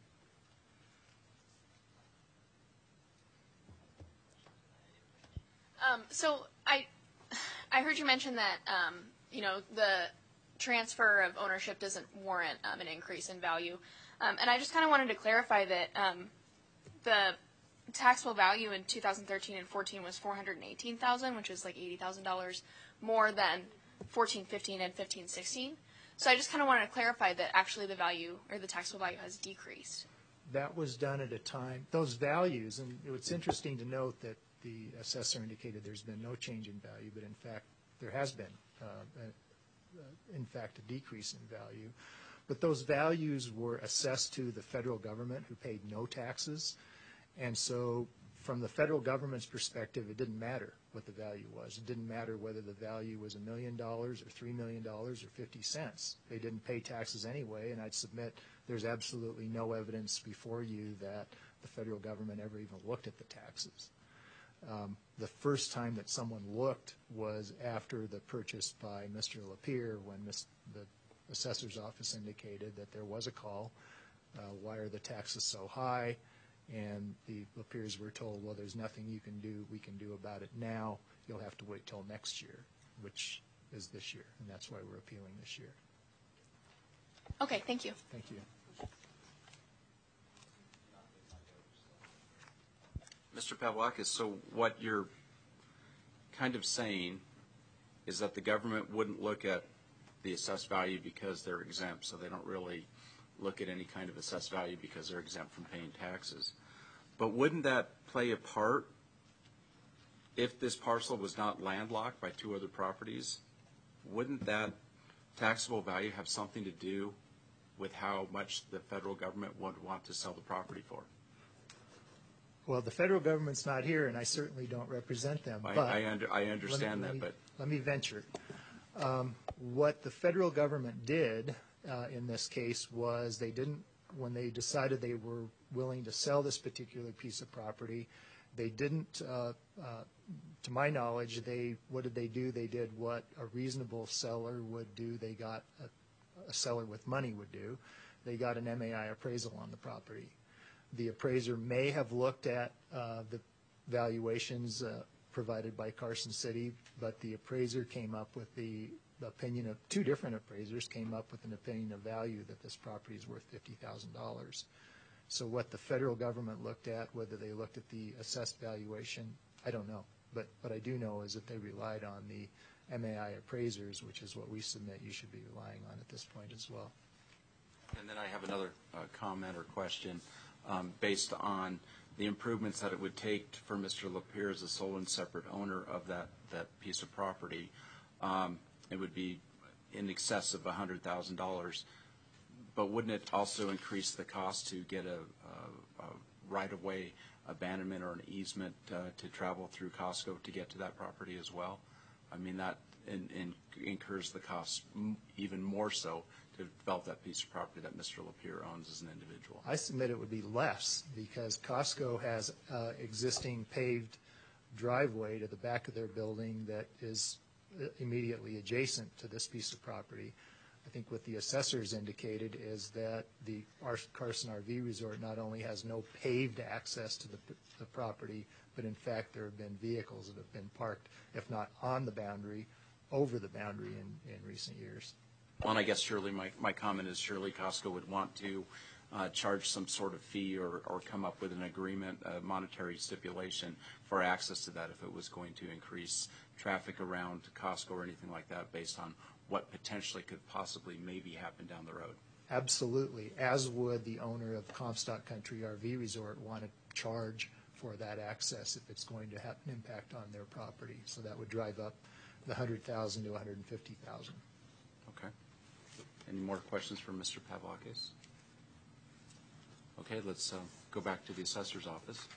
Um, so I, I heard you mention that um, you know the transfer of ownership doesn't warrant um, an increase in value, um, and I just kind of wanted to clarify that um, the taxable value in two thousand thirteen and fourteen was four hundred eighteen thousand dollars, which is like eighty thousand dollars more than fourteen fifteen and fifteen sixteen. So I just kind of wanted to clarify that actually the value or the taxable value has decreased. That was done at a time, those values, and it's interesting to note that the assessor indicated there's been no change in value, but in fact, there has been, uh, a, in fact, a decrease in value. But those values were assessed to the federal government, who paid no taxes. And so from the federal government's perspective, it didn't matter what the value was. It didn't matter whether the value was a million dollars or three million dollars or fifty cents. They didn't pay taxes anyway, and I'd submit there's absolutely no evidence before you that the federal government ever even looked at the taxes. Um, the first time that someone looked was after the purchase by Mister Lapierre, when Miz the assessor's office indicated that there was a call. Uh, why are the taxes so high? And the Lapierres were told, well, there's nothing you can do, we can do about it now. You'll have to wait till next year, which is this year, and that's why we're appealing this year. Okay, thank you. Thank you. Mister Pavlakis, so what you're kind of saying is that the government wouldn't look at the assessed value because they're exempt, so they don't really look at any kind of assessed value because they're exempt from paying taxes. But wouldn't that play a part if this parcel was not landlocked by two other properties? Wouldn't that taxable value have something to do with how much the federal government would want to sell the property for? Well, the federal government's not here, and I certainly don't represent them. I, but I, under, I understand let me, that, but let me venture. Um, what the federal government did uh, in this case was they didn't, when they decided they were willing to sell this particular piece of property, they didn't, uh, uh, to my knowledge, they what did they do? They did what a reasonable seller would do. They got a, a seller with money would do. They got an M A I appraisal on the property. The appraiser may have looked at uh, the valuations uh, provided by Carson City, but the appraiser came up with the opinion of, two different appraisers came up with an opinion of value that this property is worth fifty thousand dollars. So what the federal government looked at, whether they looked at the assessed valuation, I don't know. But what I do know is that they relied on the M A I appraisers, which is what we submit you should be relying on at this point as well. And then I have another uh, comment or question. Um, based on the improvements that it would take for Mister Lapierre as a sole and separate owner of that, that piece of property, um, it would be in excess of one hundred thousand dollars. But wouldn't it also increase the cost to get a, a, a right-of-way abandonment or an easement uh, to travel through Costco to get to that property as well? I mean, that in, in incurs the cost m- even more so to develop that piece of property that Mister Lapierre owns as an individual. I submit it would be less because Costco has uh, existing paved driveway to the back of their building that is immediately adjacent to this piece of property. I think what the assessors indicated is that the Carson R V Resort not only has no paved access to the, the property, but in fact there have been vehicles that have been parked, if not on the boundary, over the boundary in, in recent years. Well, and I guess surely my, my comment is surely Costco would want to uh, charge some sort of fee or, or come up with an agreement, a monetary stipulation for access to that if it was going to increase traffic around Costco or anything like that based on what potentially could possibly maybe happen down the road. Absolutely, as would the owner of Comstock Country R V Resort want to charge for that access if it's going to have an impact on their property. So that would drive up the one hundred thousand to one hundred fifty thousand. Okay. Any more questions for Mister Pavlakis? Okay, let's uh, go back to the assessor's office.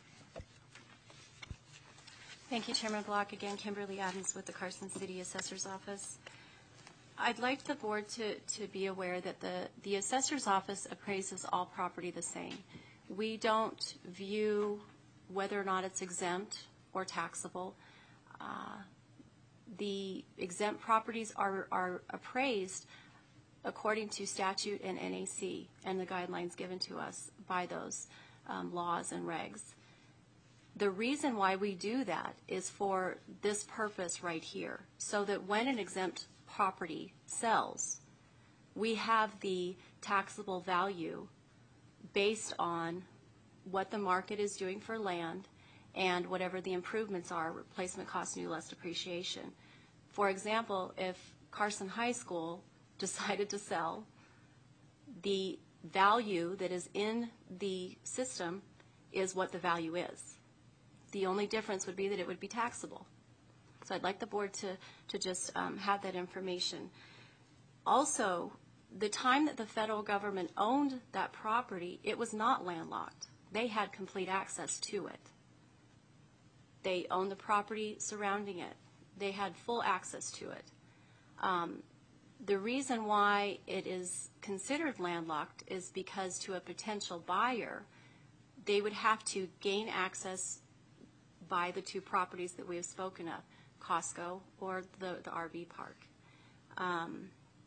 Thank you, Chairman Block. Again, Kimberly Adams with the Carson City Assessor's Office. I'd like the board to, to be aware that the, the assessor's office appraises all property the same. We don't view whether or not it's exempt or taxable. Uh, the exempt properties are, are appraised according to statute and N A C and the guidelines given to us by those um, laws and regs. The reason why we do that is for this purpose right here, so that when an exempt property sells, we have the taxable value based on what the market is doing for land and whatever the improvements are, replacement cost, new less depreciation. For example, if Carson High School decided to sell, the value that is in the system is what the value is. The only difference would be that it would be taxable. So I'd like the board to, to just um, have that information. Also, the time that the federal government owned that property, it was not landlocked. They had complete access to it. They owned the property surrounding it. They had full access to it. Um, the reason why it is considered landlocked is because to a potential buyer, they would have to gain access by the two properties that we have spoken of, Costco or the, the R V park. Um,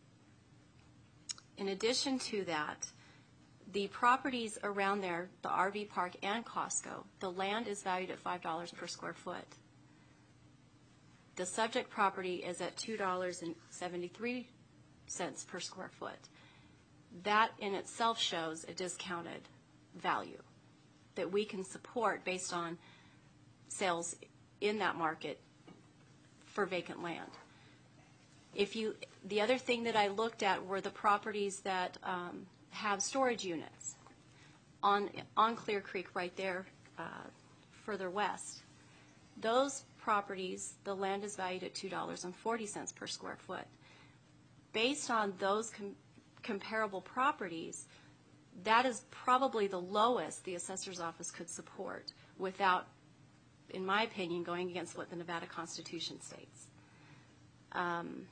in addition to that, the properties around there, the R V park and Costco, the land is valued at five dollars per square foot. The subject property is at two dollars and seventy-three cents per square foot. That in itself shows a discounted value that we can support based on sales in that market for vacant land. If you, the other thing that I looked at were the properties that um, have storage units on on Clear Creek right there, uh, further west. Those properties, the land is valued at two dollars and forty cents per square foot. Based on those com- comparable properties, that is probably the lowest the assessor's office could support without, in my opinion, going against what the Nevada Constitution states. Um,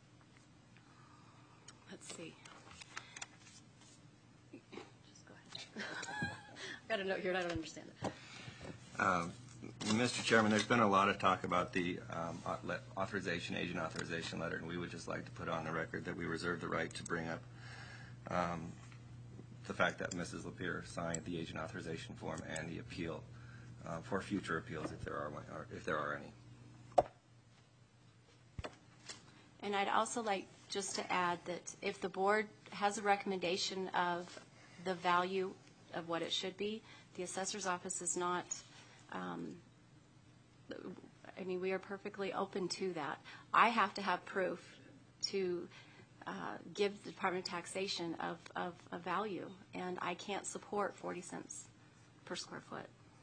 let's see. Just go ahead. I've got a note here and I don't understand it. Um, Mister Chairman, there's been a lot of talk about the um, authorization, agent authorization letter, and we would just like to put on the record that we reserve the right to bring up um, the fact that Missus Lapierre signed the agent authorization form and the appeal uh, for future appeals if there are one, or if there are any. And I'd also like just to add that if the board has a recommendation of the value of what it should be, the assessor's office is not, um, I mean, we are perfectly open to that. I have to have proof to uh, give the Department of Taxation of, of, of value, and I can't support forty cents per square foot.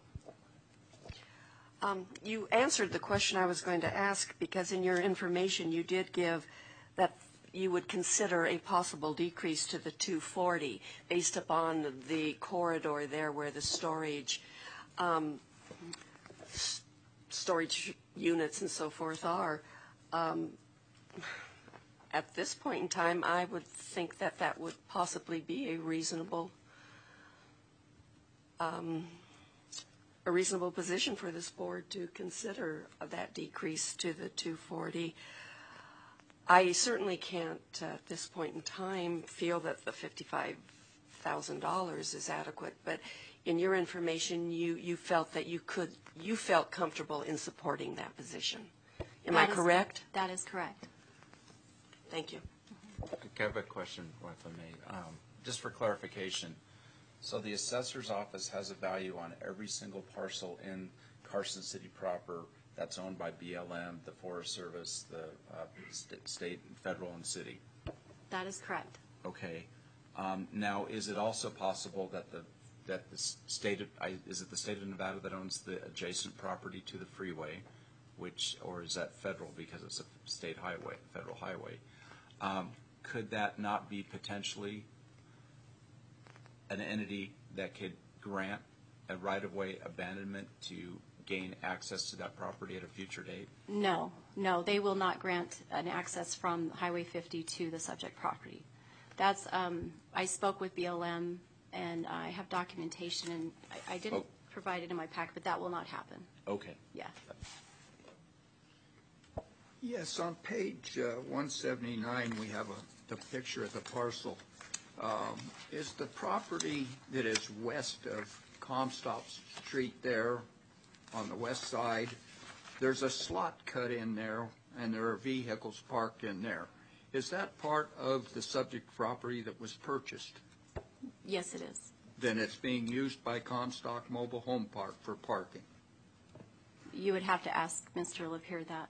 Um, you answered the question I was going to ask, because in your information you did give that you would consider a possible decrease to the two forty based upon the corridor there where the storage um, s- storage units and so forth are. Um, at this point in time, I would think that that would possibly be a reasonable, um, a reasonable position for this board to consider of that decrease to the two forty. I certainly can't, uh, at this point in time, feel that the fifty-five thousand dollars is adequate, but in your information, you, you felt that you could, you felt comfortable in supporting that position. Am I That is- correct? That is correct. Thank you. I have a question, if I may. Um, just for clarification, so the assessor's office has a value on every single parcel in Carson City proper that's owned by B L M, the Forest Service, the uh, st- state, federal, and city. That is correct. Okay. Um, now, is it also possible that the that the state of, I, is it the state of Nevada that owns the adjacent property to the freeway, which, or is that federal because it's a state highway, federal highway? Um, could that not be potentially an entity that could grant a right-of-way abandonment to gain access to that property at a future date? No, no, they will not grant an access from Highway fifty to the subject property. That's, um, I spoke with B L M, and I have documentation, and I, I didn't Oh. provide it in my pack, but that will not happen. Okay. Yeah. Yes, on page uh, one seventy-nine, we have a, the picture of the parcel. Um, Is the property that is west of Comstock Street there, on the west side, there's a slot cut in there, and there are vehicles parked in there. Is that part of the subject property that was purchased? Yes, it is. Then it's being used by Comstock Mobile Home Park for parking. You would have to ask Mister Lapeer that.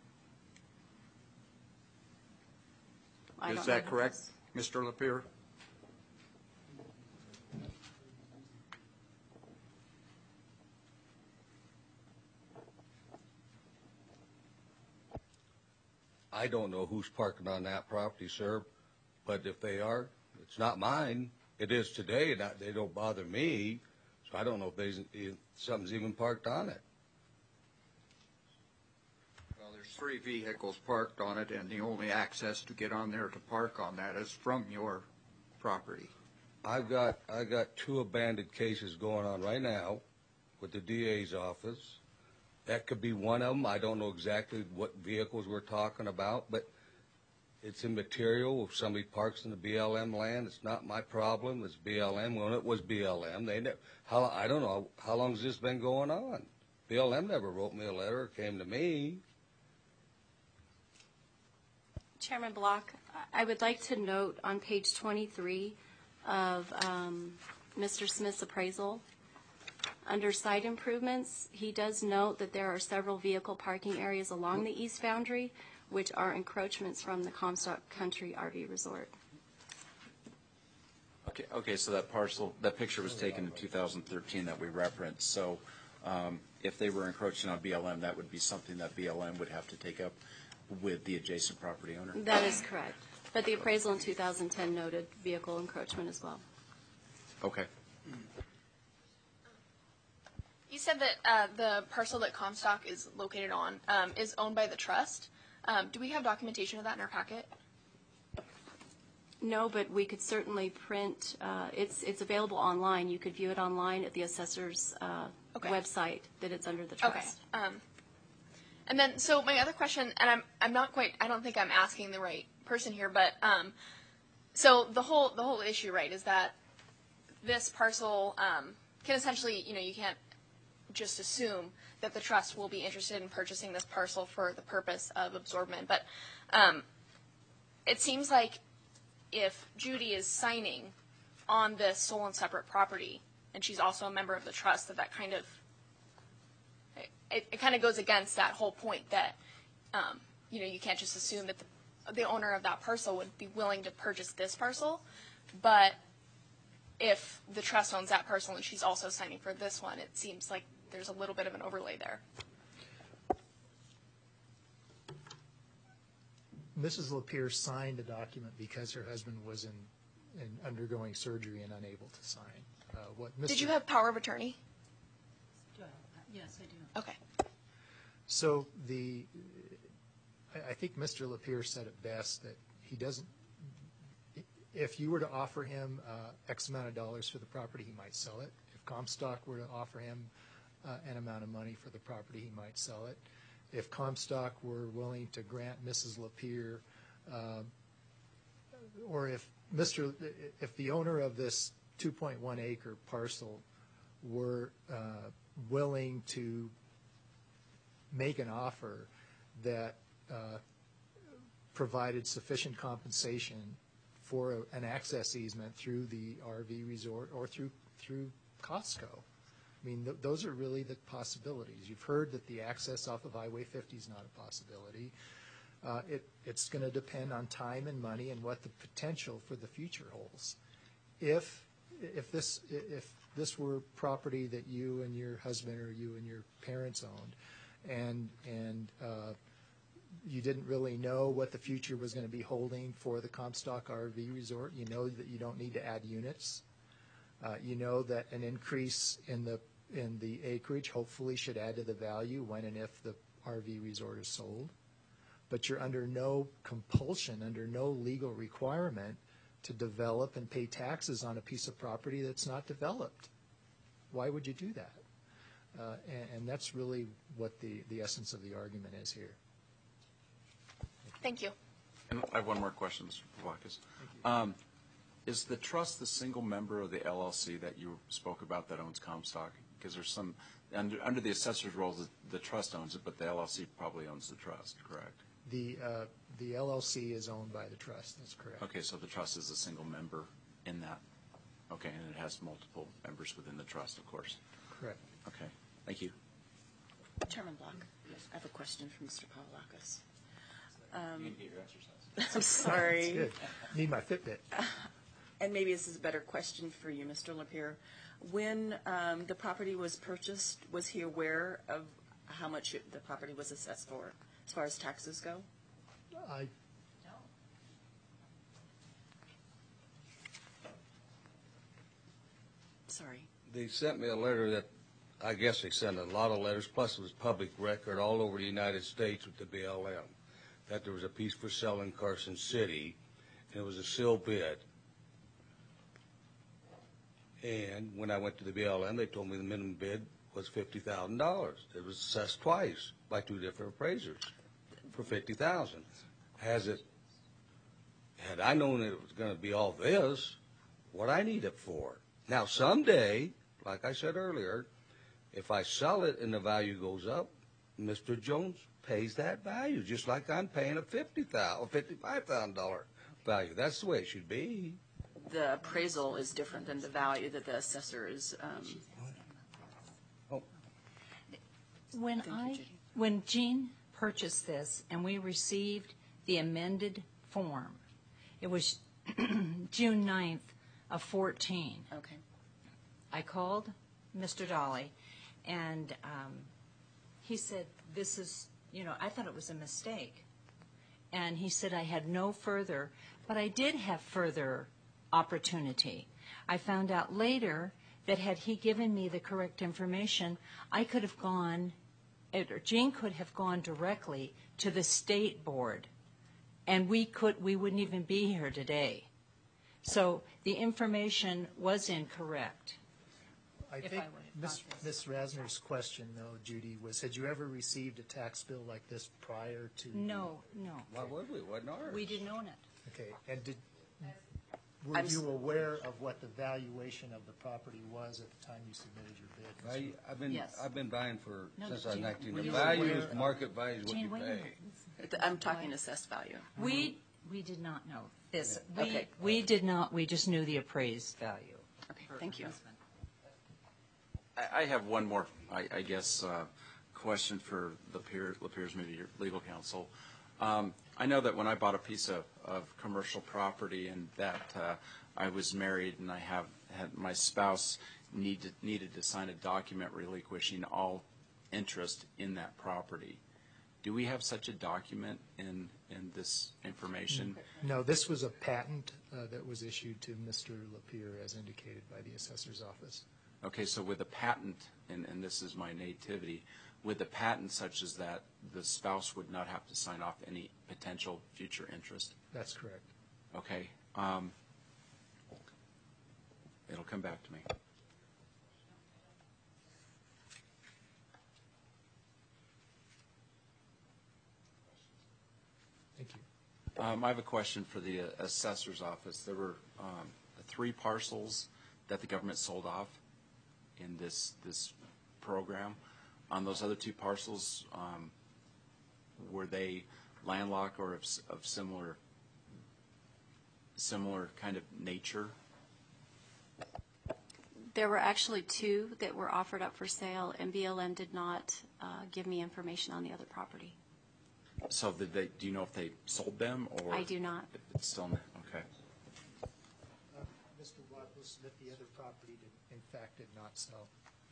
I Is don't know that who correct, does. Mister Lapeer? I don't know who's parking on that property, sir, but if they are, it's not mine. It is today, and I- they don't bother me, so I don't know if there's, if something's even parked on it. Well, there's three vehicles parked on it, and the only access to get on there to park on that is from your property. I've got, I got two abandoned cases going on right now with the D A's office. That could be one of them. I don't know exactly what vehicles we're talking about, but it's immaterial. If somebody parks in the B L M land, it's not my problem. It's B L M. When it was B L M, they never, how, I don't know, how long has this been going on? B L M never wrote me a letter or came to me. Chairman Block, I would like to note on page twenty-three of um, Mister Smith's appraisal, under site improvements, he does note that there are several vehicle parking areas along the east boundary, which are encroachments from the Comstock Country R V Resort. Okay, okay, so that parcel, that picture was taken in two thousand thirteen that we referenced. So um, if they were encroaching on B L M, that would be something that B L M would have to take up with the adjacent property owner? That is correct. But the appraisal in two thousand ten noted vehicle encroachment as well. Okay. You said that uh, the parcel that Comstock is located on um, is owned by the trust. Um, do we have documentation of that in our packet? No, but we could certainly print, uh, it's, it's available online. You could view it online at the assessor's uh, Okay. website, that it's under the Okay. trust. Um, and then, so my other question, and I'm I'm not quite, I don't think I'm asking the right person here, but um, so the whole the whole issue, right, is that this parcel um, can essentially, you know, you can't just assume that the trust will be interested in purchasing this parcel for the purpose of absorbment. But um, it seems like if Judy is signing on this sole and separate property, and she's also a member of the trust, that that kind of, it, it kind of goes against that whole point that, um, you know, you can't just assume that the, the owner of that parcel would be willing to purchase this parcel. But if the trust owns that parcel and she's also signing for this one, it seems like there's a little bit of an overlay there. Missus Lapeer signed a document because her husband was in, in undergoing surgery and unable to sign. Uh, what Mister Did you have power of attorney? Yes, I do. Okay. So the, I- I think Mister Lapierre said it best, that he doesn't, if you were to offer him uh, X amount of dollars for the property, he might sell it. If Comstock were to offer him uh, an amount of money for the property, he might sell it. If Comstock were willing to grant Missus Lapierre, uh, or if Mister, if the owner of this two point one acre parcel were uh, willing to make an offer that uh, provided sufficient compensation for a, an access easement through the R V resort or through through Costco. I mean, th those are really the possibilities. You've heard that the access off of Highway fifty is not a possibility. Uh, it, it's going to depend on time and money and what the potential for the future holds. If if this if this were property that you and your husband or you and your parents owned, and and uh, you didn't really know what the future was going to be holding for the Comstock R V resort, you know that you don't need to add units. Uh, you know that an increase in the in the acreage hopefully should add to the value when and if the R V resort is sold. But you're under no compulsion, under no legal requirement to develop and pay taxes on a piece of property that's not developed. Why would you do that? Uh, and, and that's really what the, the essence of the argument is here. Thank you. And I have one more question, Mister Pavlakis. Um, is the trust the single member of the L L C that you spoke about that owns Comstock? Because there's some, under, under the assessor's roles, the, the trust owns it, but the L L C probably owns the trust, correct? The, uh, the L L C is owned by the trust, that's correct. Okay, so the trust is a single member in that. Okay, and it has multiple members within the trust, of course. Correct. Okay, thank you. Chairman Block, I have a question for Mister Pavlakis. Um, You can get your exercise. I'm sorry. That's good. Need my Fitbit. And maybe this is a better question for you, Mister Lapierre. When um, the property was purchased, was he aware of how much it, the property was assessed for, as far as taxes go? I, Sorry. They sent me a letter that, I guess they sent a lot of letters, plus it was public record all over the United States with the B L M, that there was a piece for sale in Carson City, and it was a sealed bid. And when I went to the B L M, they told me the minimum bid was fifty thousand dollars. It was assessed twice by two different appraisers for fifty thousand dollars. Has it, had I known it was going to be all this, what I need it for? Now, someday, like I said earlier, if I sell it and the value goes up, Mister Jones pays that value, just like I'm paying a fifty thousand dollars, fifty-five thousand dollars value. That's the way it should be. The appraisal is different than the value that the assessor is. Um, Oh, When Thank you, I, Judy. when Jean purchased this and we received the amended form, it was June ninth of fourteen. okay. I called Mister Dolly, and um, he said, this is, you know, I thought it was a mistake. And he said I had no further, but I did have further opportunity. I found out later that had he given me the correct information, I could have gone, or Jean could have gone directly to the state board, and we could, we wouldn't even be here today. So the information was incorrect. I If think I would have Miz thought Miz Rasner's question, though, Judy, was, had you ever received a tax bill like this prior to? the- No, no. why would we? Wasn't ours. We didn't own it. Okay, and did, were I'm you s- aware of what the valuation of the property was at the time you submitted your bid? I, I've been, Yes. I've been buying for, No, since but I was Jean, nineteen. were The you value aware is of- market value is what Jane, you wait a pay. minute. I'm talking assessed value. We, we did not know this. We, Okay. we did not, we just knew the appraised value. Okay, thank you. I, I have one more, I, I guess, uh, question for Lapierre, Lapierre's maybe your legal counsel. Um, I know that when I bought a piece of, of commercial property and that uh, I was married and I have had my spouse needed needed to sign a document relinquishing all interest in that property. Do we have such a document in in this information? No, this was a patent uh, that was issued to Mister Lapierre as indicated by the assessor's office. Okay, so with a patent, and, and this is my nativity, with a patent such as that, the spouse would not have to sign off any potential future interest? That's correct. Okay. Um, it'll come back to me. Thank you. Um, I have a question for the uh, assessor's office. There were um, three parcels that the government sold off in this this program. On those other two parcels, um, were they landlocked or of, of similar similar kind of nature? There were actually two that were offered up for sale, and B L M did not uh, give me information on the other property. So did they, do you know if they sold them or? I do not. It's still, okay. Uh, Mister Watt will submit the other property did, in fact, did not sell.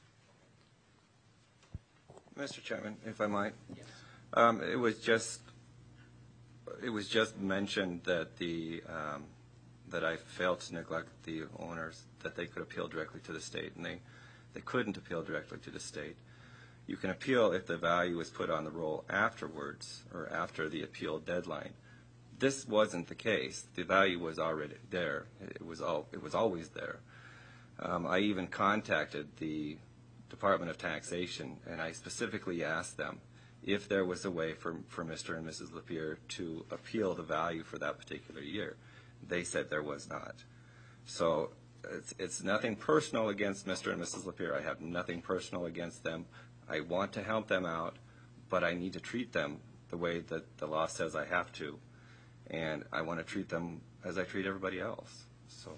Mister Chairman, if I might. Yes. Um, it was just, it was just mentioned that the, um, that I failed to neglect the owners, that they could appeal directly to the state, and they, they couldn't appeal directly to the state. You can appeal if the value is put on the roll afterwards or after the appeal deadline. This wasn't the case. The value was already there. It was all, it was always there. Um, I even contacted the Department of Taxation, and I specifically asked them if there was a way for, for Mister and Missus Lapierre to appeal the value for that particular year. They said there was not. So it's, it's nothing personal against Mister and Missus Lapierre. I have nothing personal against them. I want to help them out, but I need to treat them the way that the law says I have to, and I want to treat them as I treat everybody else. So,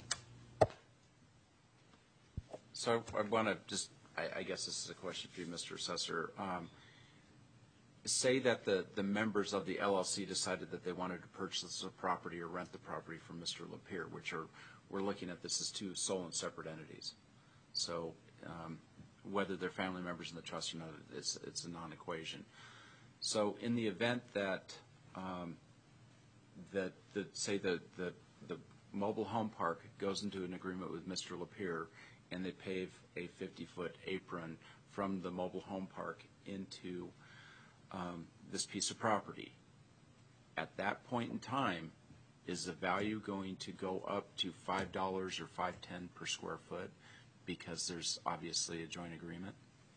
so I want to just, I, I guess this is a question for you, Mister Assessor. Um, say that the, the members of the L L C decided that they wanted to purchase the property or rent the property from Mister Lapierre, which are, we're looking at this as two sole and separate entities. So um, whether they're family members in the trust or not, it's, it's a non-equation. So in the event that, um, that the, say the, the, the mobile home park goes into an agreement with Mister Lapierre and they pave a fifty-foot apron from the mobile home park into um, this piece of property, at that point in time, is the value going to go up to five dollars or five ten per square foot because there's obviously a joint agreement?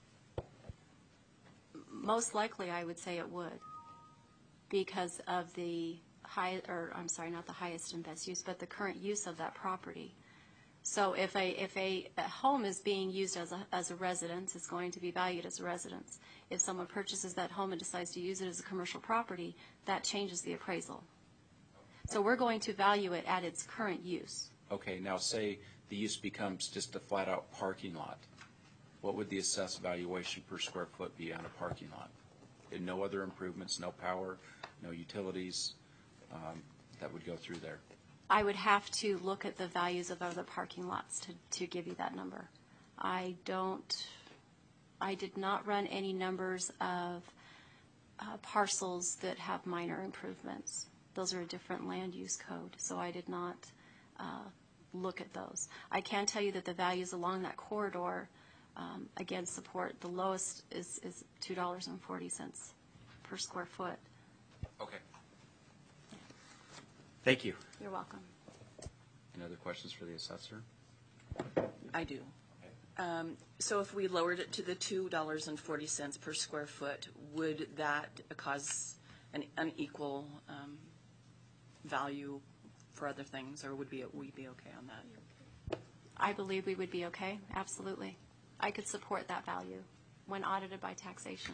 Most likely, I would say it would, because of the high, or I'm sorry, not the highest and best use, but the current use of that property. So if a if a, a home is being used as a as a residence, it's going to be valued as a residence. If someone purchases that home and decides to use it as a commercial property, that changes the appraisal. So we're going to value it at its current use. Okay, now say the use becomes just a flat-out parking lot. What would the assessed valuation per square foot be on a parking lot? And no other improvements, no power, no utilities um, that would go through there? I would have to look at the values of other parking lots to, to give you that number. I don't, I did not run any numbers of uh, parcels that have minor improvements. Those are a different land use code, so I did not uh, look at those. I can tell you that the values along that corridor, um, again, support the lowest is, is two dollars and forty cents per square foot. Okay. Thank you. You're welcome. Any other questions for the assessor? I do. Um, so if we lowered it to the two dollars and forty cents per square foot, would that cause an unequal um, value for other things, or would we, we be okay on that? I believe we would be okay, absolutely. I could support that value when audited by taxation.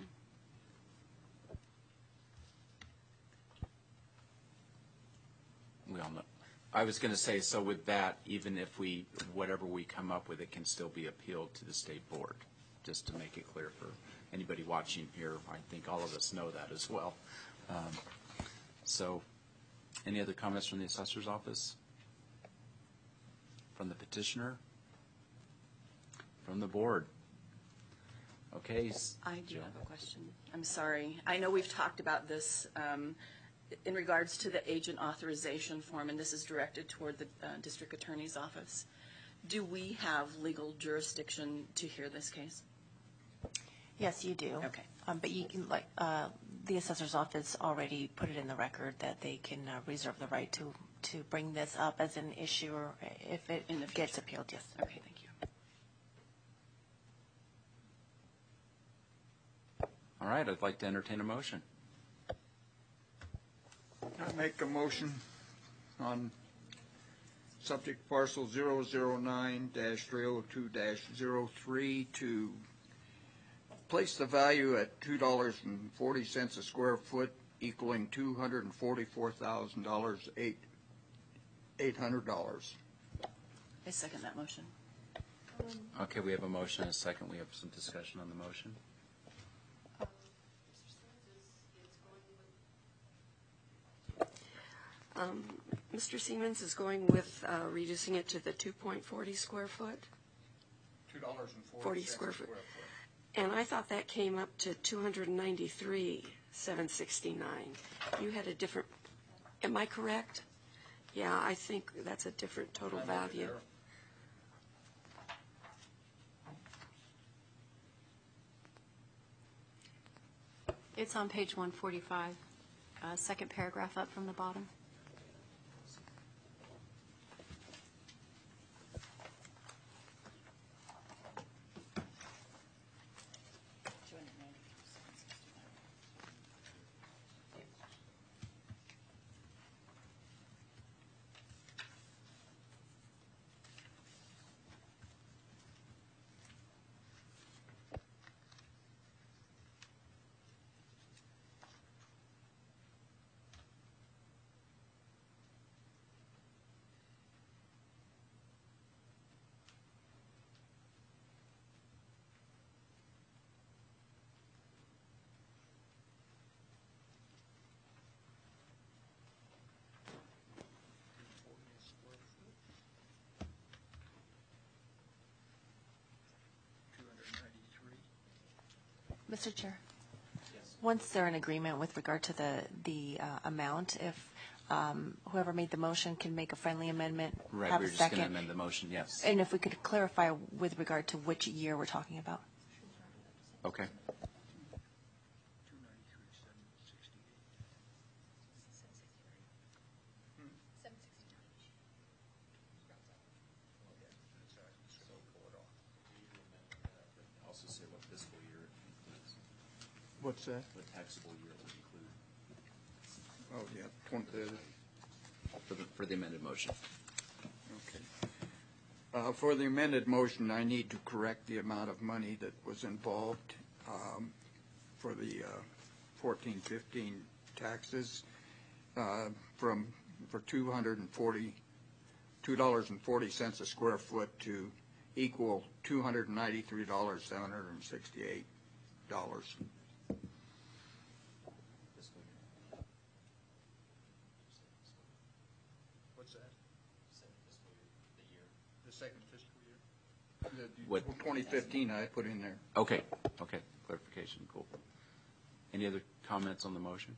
We all know. I was going to say, so with that, even if we, whatever we come up with, it can still be appealed to the state board, just to make it clear for anybody watching here. I think all of us know that as well. Um, so any other comments from the assessor's office? From the petitioner? From the board? Okay. I do have a question. I'm sorry. I know we've talked about this um, in regards to the agent authorization form, and this is directed toward the uh, district attorney's office. Do we have legal jurisdiction to hear this case? Yes, you do. Okay. Um, But you can, like, uh, the assessor's office already put it in the record that they can uh, reserve the right to, to bring this up as an issue or if it In the gets appealed, yes. Okay, thank you. All right, I'd like to entertain a motion. I make a motion on subject parcel zero zero nine dash three oh two dash zero three to place the value at two dollars and forty cents a square foot, equaling two hundred and forty-four thousand dollars, eight, eight hundred dollars. I second that motion. Okay, we have a motion and a second. We have some discussion on the motion. Um, Mister Siemens is going with uh, reducing it to the two point four zero square foot, Two dollars and forty forty square cents a foot. square foot. And I thought that came up to two hundred ninety-three seven sixty-nine. You had a different, am I correct? Yeah, I think that's a different total I have it value. there. It's on page one forty-five, uh, second paragraph up from the bottom. Mister Chair? Once they're in agreement with regard to the, the uh, amount, if um, whoever made the motion can make a friendly amendment, Right, have we're a just going to second. amend the motion, yes. And if we could clarify with regard to which year we're talking about. Okay. Also say what fiscal year it includes, What's that? what taxable year it would include Oh, yeah, twenty, uh, for the, for the amended motion. okay. Uh, For the amended motion, I need to correct the amount of money that was involved um, for the uh, fourteen fifteen taxes uh, from, for two hundred and forty, two dollars and forty cents a square foot to equal two hundred and ninety-three dollars, seven hundred and sixty-eight dollars. What's that? The second fiscal year? What- The twenty fifteen I put in there. Okay, okay, clarification, cool. Any other comments on the motion?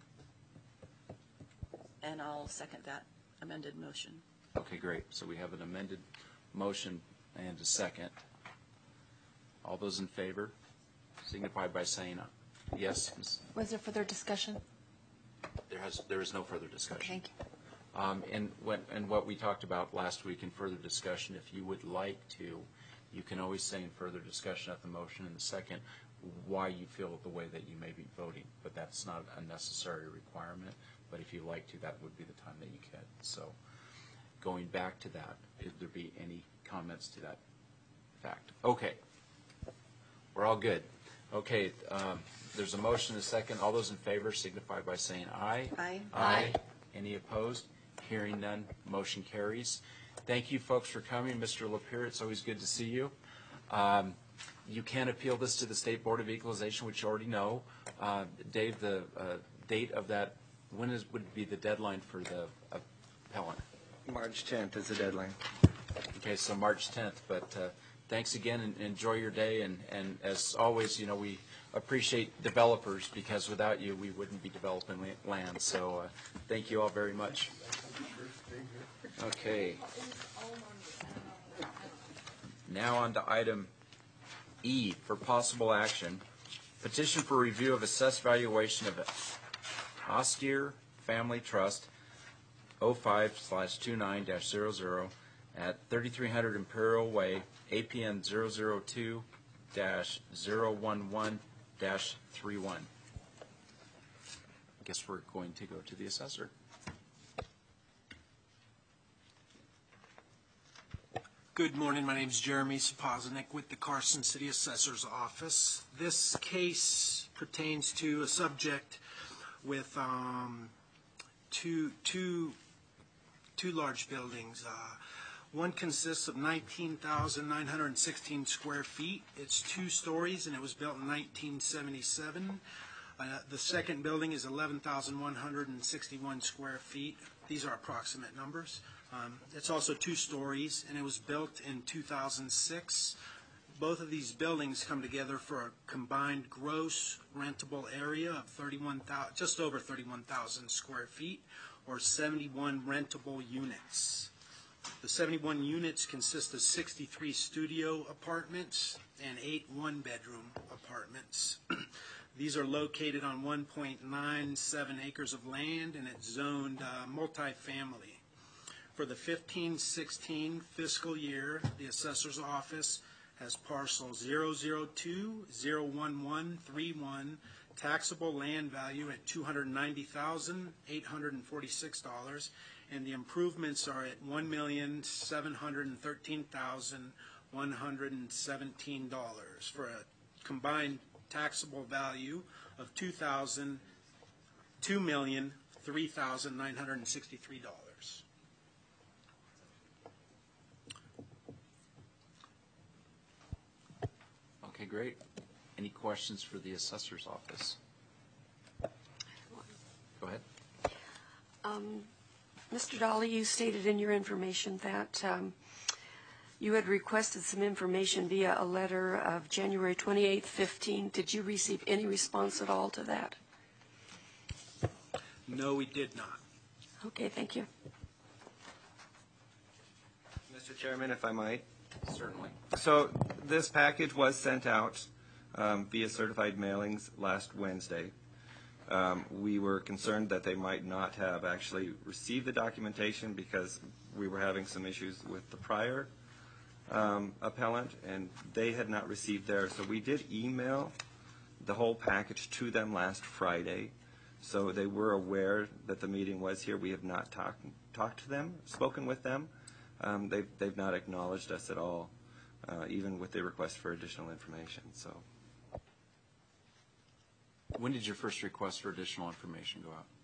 And I'll second that amended motion. Okay, great. So we have an amended motion and a second. All those in favor signify by saying yes. Miz- Was there further discussion? There has, there is no further discussion. Thank you. Um, And what, and what we talked about last week in further discussion, if you would like to, you can always say in further discussion at the motion in the second why you feel the way that you may be voting, but that's not a necessary requirement. But if you like to, that would be the time that you can. So going back to that, if there be any comments to that fact? Okay. We're all good. Okay, um, there's a motion and a second. All those in favor signify by saying aye. Aye. Aye. Any opposed? Hearing none, motion carries. Thank you, folks, for coming. Mister Lapierre, it's always good to see you. Um, you can appeal this to the State Board of Equalization, which you already know. Uh, Dave, the uh, date of that, when is, would be the deadline for the appellant? March tenth is the deadline. Okay, so March tenth, but uh, thanks again and enjoy your day. And, and as always, you know, we appreciate developers because without you, we wouldn't be developing la- land. So uh, thank you all very much. Okay. Now on to item E for possible action. Petition for review of assessed valuation of Austere Family Trust oh five slash twenty-nine dash zero zero at thirty-three hundred Imperial Way, A P N zero zero two dash zero one one dash three one. I guess we're going to go to the assessor. Good morning. My name is Jeremy Sapoznack with the Carson City Assessor's Office. This case pertains to a subject with um, two, two, two large buildings. Uh, one consists of nineteen thousand nine hundred sixteen square feet. It's two stories, and it was built in nineteen seventy-seven. Uh, the second building is eleven thousand one hundred sixty-one square feet. These are approximate numbers. Um, it's also two stories, and it was built in two thousand six. Both of these buildings come together for a combined gross rentable area of thirty-one thousand, just over thirty-one thousand square feet, or seventy-one rentable units. The seventy-one units consist of sixty-three studio apartments and eight one-bedroom apartments. These are located on one point nine seven acres of land, and it's zoned uh, multifamily. For the fifteen sixteen fiscal year, the Assessor's Office has parcel zero zero two zero one one three one, taxable land value at two hundred ninety thousand eight hundred forty-six dollars, and the improvements are at one million seven hundred thirteen thousand one hundred seventeen dollars for a combined taxable value of two thousand two million three thousand nine hundred sixty-three dollars. Okay, great. Any questions for the assessor's office? Go ahead. Um, Mister Dolly, you stated in your information that um, you had requested some information via a letter of January twenty-eighth, fifteen. Did you receive any response at all to that? No, we did not. Okay, thank you. Mister Chairman, if I might. Certainly. So this package was sent out um, via certified mailings last Wednesday. Um, we were concerned that they might not have actually received the documentation because we were having some issues with the prior um, appellant, and they had not received theirs. So we did email the whole package to them last Friday. So they were aware that the meeting was here. We have not talked talked to them, spoken with them. Um, they've, they've not acknowledged us at all, uh, even with the request for additional information. So, when did your first request for additional information go out?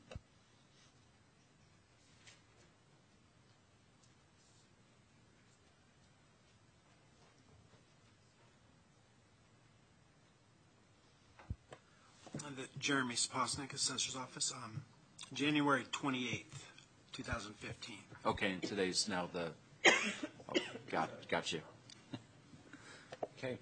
Uh, the Jeremy Sapoznack, Assessor's Office, um, January twenty-eighth, two thousand fifteen. Okay, and today's now the, oh, got, got you. Okay.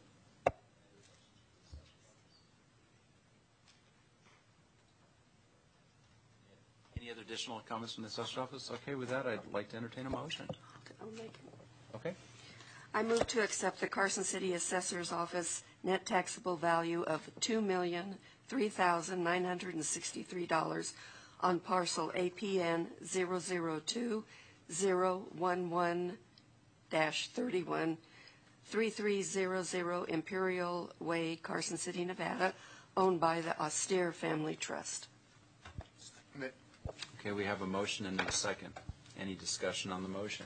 Any other additional comments from the assessor's office? Okay, with that, I'd like to entertain a motion. I'll make it. Okay. I move to accept the Carson City Assessor's Office net taxable value of two million three thousand nine hundred sixty-three dollars on parcel A P N zero zero two zero one one dash thirty-one, thirty-three hundred Imperial Way, Carson City, Nevada, owned by the Austere Family Trust. Okay, we have a motion and a second. Any discussion on the motion?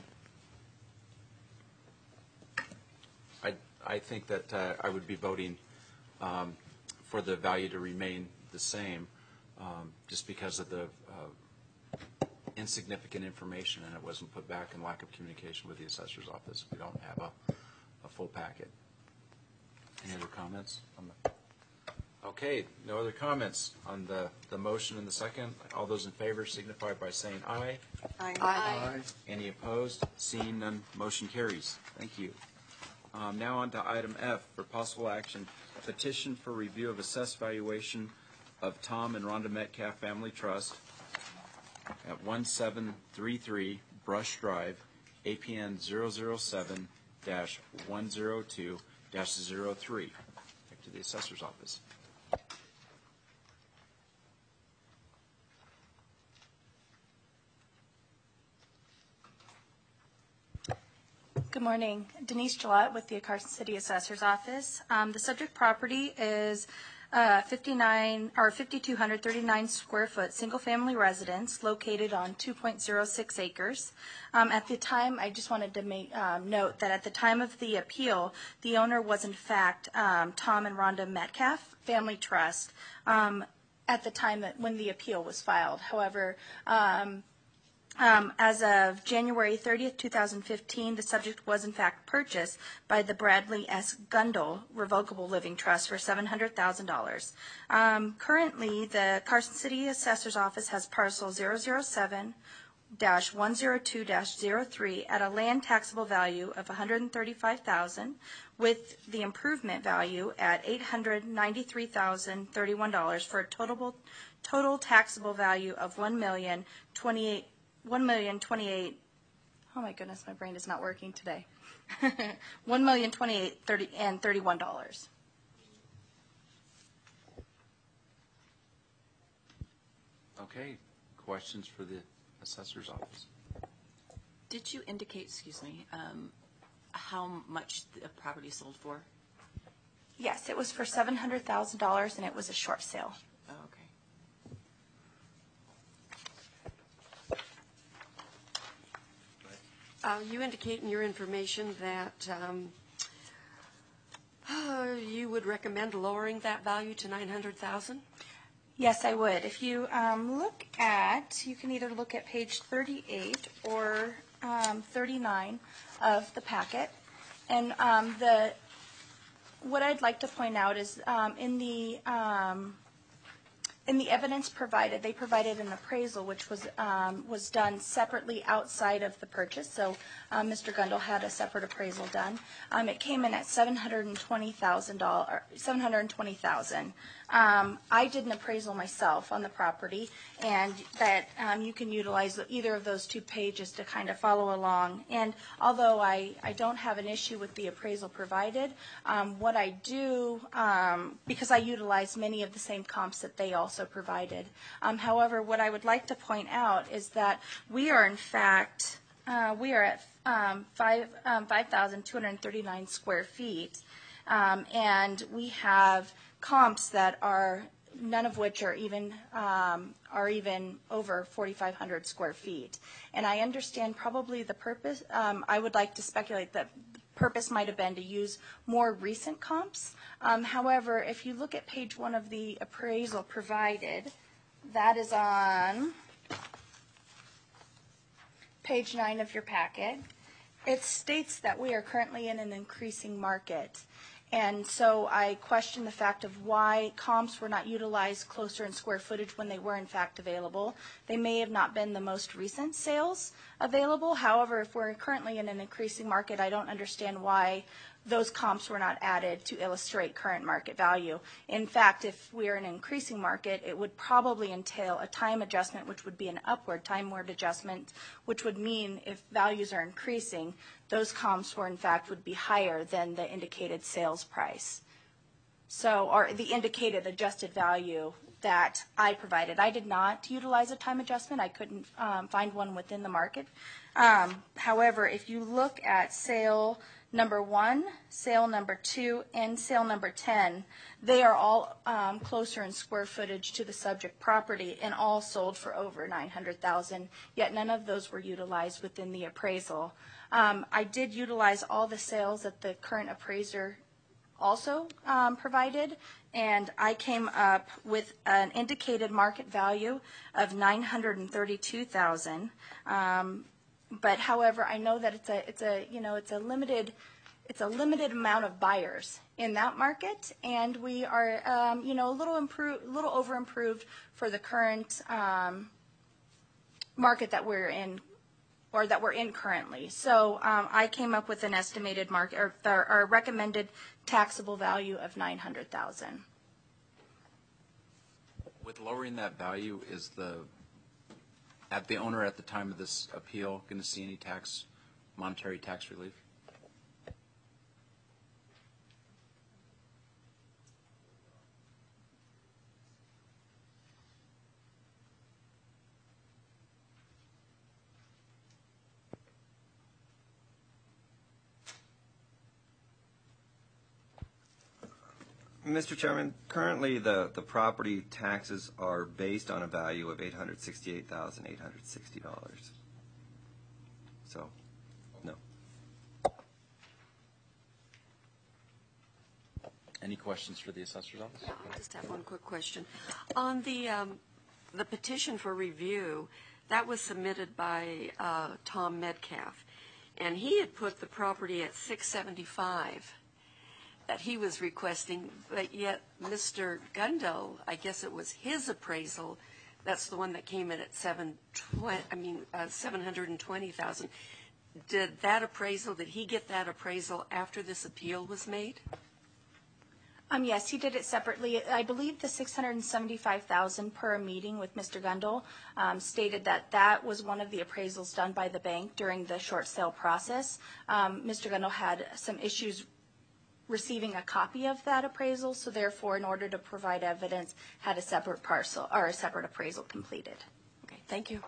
I, I think that uh, I would be voting um, for the value to remain the same um, just because of the uh, insignificant information, and it wasn't put back, and lack of communication with the assessor's office. We don't have a, a full packet. Any other comments on the? Okay, no other comments on the, the motion and the second. All those in favor signify by saying aye. Aye. Aye. Any opposed? Seeing none, motion carries. Thank you. Um, now on to item F for possible action, petition for review of assessed valuation of Tom and Rhonda Metcalf Family Trust at one seven three three Brush Drive, A P N zero zero seven one zero two dash zero three. Back to the assessor's office. Good morning. Denise Gillette with the Carson City Assessor's Office. Um, the subject property is uh, fifty-nine or five thousand two hundred thirty-nine square foot single-family residence located on two point zero six acres. Um, at the time, I just wanted to make um, note that at the time of the appeal, the owner was in fact um, Tom and Rhonda Metcalf Family Trust. Um, at the time that when the appeal was filed, however. Um, Um, as of January thirtieth, two thousand fifteen, the subject was in fact purchased by the Bradley S. Gundel Revocable Living Trust for seven hundred thousand dollars. Um, currently, the Carson City Assessor's Office has parcel zero zero seven dash one zero two dash zero three at a land taxable value of one hundred thirty-five thousand dollars with the improvement value at eight hundred ninety-three thousand thirty-one dollars for a total, total taxable value of one million twenty-eight one million twenty-eight. Oh my goodness, my brain is not working today. One million twenty-eight thirty and thirty-one dollars. Okay, questions for the assessor's office? Did you indicate, excuse me, um, how much the property sold for? Yes, it was for seven hundred thousand dollars, and it was a short sale. Oh, okay. Uh, you indicate in your information that um, uh, you would recommend lowering that value to nine hundred thousand dollars? Yes, I would. If you um, look at, you can either look at page thirty-eight or um, thirty-nine of the packet. And um, the what I'd like to point out is um, in the um, in the evidence provided, they provided an appraisal which was um, was done separately outside of the purchase. So um, Mister Gundel had a separate appraisal done. Um, it came in at seven hundred twenty thousand dollars. seven hundred twenty thousand dollars. Um, I did an appraisal myself on the property, and that um, you can utilize either of those two pages to kind of follow along. And although I, I don't have an issue with the appraisal provided, um, what I do, um, because I utilize many of the same comps that they also provided. Um, however, what I would like to point out is that we are in fact, uh, we are at um, five um, five thousand two hundred thirty-nine square feet, um, and we have comps that are none of which are even um, are even over forty-five hundred square feet. And I understand probably the purpose. Um, I would like to speculate that the purpose might have been to use more recent comps. Um, however, if you look at page one of the appraisal provided, that is on page nine of your packet. It states that we are currently in an increasing market. And so I question the fact of why comps were not utilized closer in square footage when they were in fact available. They may have not been the most recent sales available. However, if we're currently in an increasing market, I don't understand why those comps were not added to illustrate current market value. In fact, if we're in an increasing market, it would probably entail a time adjustment, which would be an upward timeward adjustment, which would mean if values are increasing, those comps were in fact would be higher than the indicated sales price. So, or the indicated adjusted value that I provided. I did not utilize a time adjustment. I couldn't um, find one within the market. Um, however, if you look at sale number one, sale number two, and sale number ten, they are all um, closer in square footage to the subject property and all sold for over nine hundred thousand dollars, yet none of those were utilized within the appraisal. Um, I did utilize all the sales that the current appraiser also um, provided, and I came up with an indicated market value of nine hundred thirty-two thousand dollars. Um, But however, I know that it's a it's a you know it's a limited it's a limited amount of buyers in that market, and we are um, you know a little improved, little over improved for the current um, market that we're in, or that we're in currently. So um, I came up with an estimated market or, or recommended taxable value of nine hundred thousand. With lowering that value, is the At the owner at the time of this appeal going to see any tax, monetary tax relief? Mister Chairman, currently the, the property taxes are based on a value of eight hundred sixty-eight thousand eight hundred sixty dollars. So, no. Any questions for the assessor's office? I just have one quick question. On the, um, the petition for review, that was submitted by uh, Tom Metcalf, and he had put the property at six seventy-five that he was requesting, but yet Mister Gundel, I guess it was his appraisal, that's the one that came in at seven twenty. I mean uh, seven hundred and twenty thousand. Did that appraisal? Did he get that appraisal after this appeal was made? Um, yes, he did it separately. I believe the six hundred and seventy-five thousand per meeting with Mister Gundel um, stated that that was one of the appraisals done by the bank during the short sale process. Um, Mister Gundel had some issues receiving a copy of that appraisal, so therefore, in order to provide evidence, had a separate parcel or a separate appraisal completed. Okay, thank you.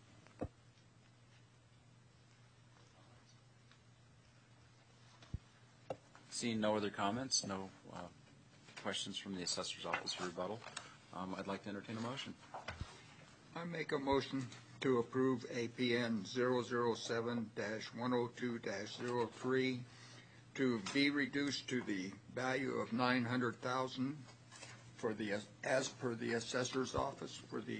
Seeing no other comments, no uh, questions from the assessor's office for rebuttal, um, I'd like to entertain a motion. I make a motion to approve A P N zero zero seven dash one oh two dash zero three to be reduced to the value of nine hundred thousand dollars for the, as per the assessor's office for the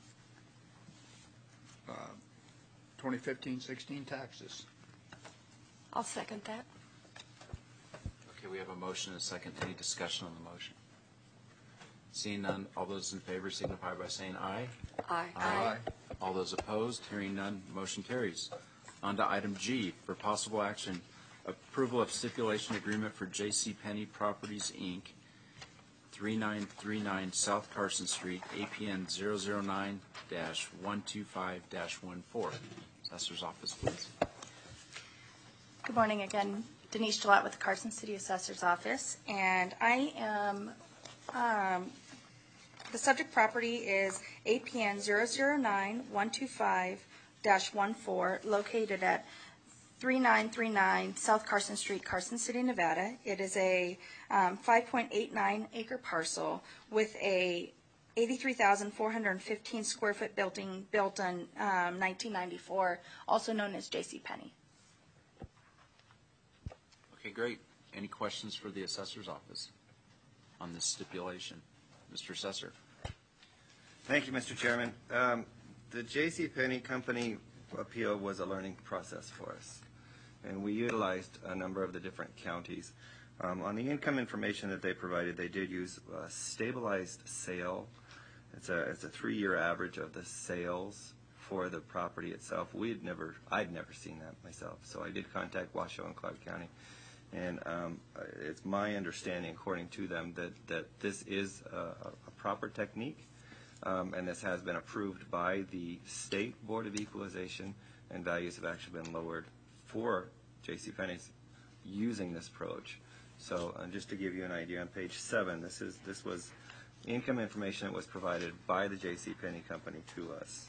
uh, twenty fifteen sixteen taxes. I'll second that. Okay, we have a motion and a second. Any discussion on the motion? Seeing none, all those in favor signify by saying aye. Aye. Aye. All those opposed, hearing none, motion carries. On to item G for possible action, approval of stipulation agreement for J C Penney Properties, Incorporated, thirty-nine thirty-nine South Carson Street, A P N zero zero nine dash one two five dash one four. Assessor's office, please. Good morning again. Denise Gillette with the Carson City Assessor's Office, and I am, um, the subject property is A P N zero zero nine one two five dash one four, located at thirty-nine thirty-nine South Carson Street, Carson City, Nevada. It is a um, five point eight nine acre parcel with a eighty-three thousand four hundred fifteen square foot building built in um, nineteen ninety-four, also known as J C Penney. Okay, great. Any questions for the assessor's office on this stipulation? Mister Assessor. Thank you, Mister Chairman. Um, the J C Penney Company appeal was a learning process for us, and we utilized a number of the different counties. Um, on the income information that they provided, they did use a stabilized sale. It's a it's a three-year average of the sales for the property itself. We had never, I'd never seen that myself, so I did contact Washoe and Clark County, and um, it's my understanding, according to them, that that this is a, a proper technique. Um, and this has been approved by the State Board of Equalization, and values have actually been lowered for J C Penney's using this approach. So uh, just to give you an idea, on page seven, this is this was income information that was provided by the J C Penney Company to us.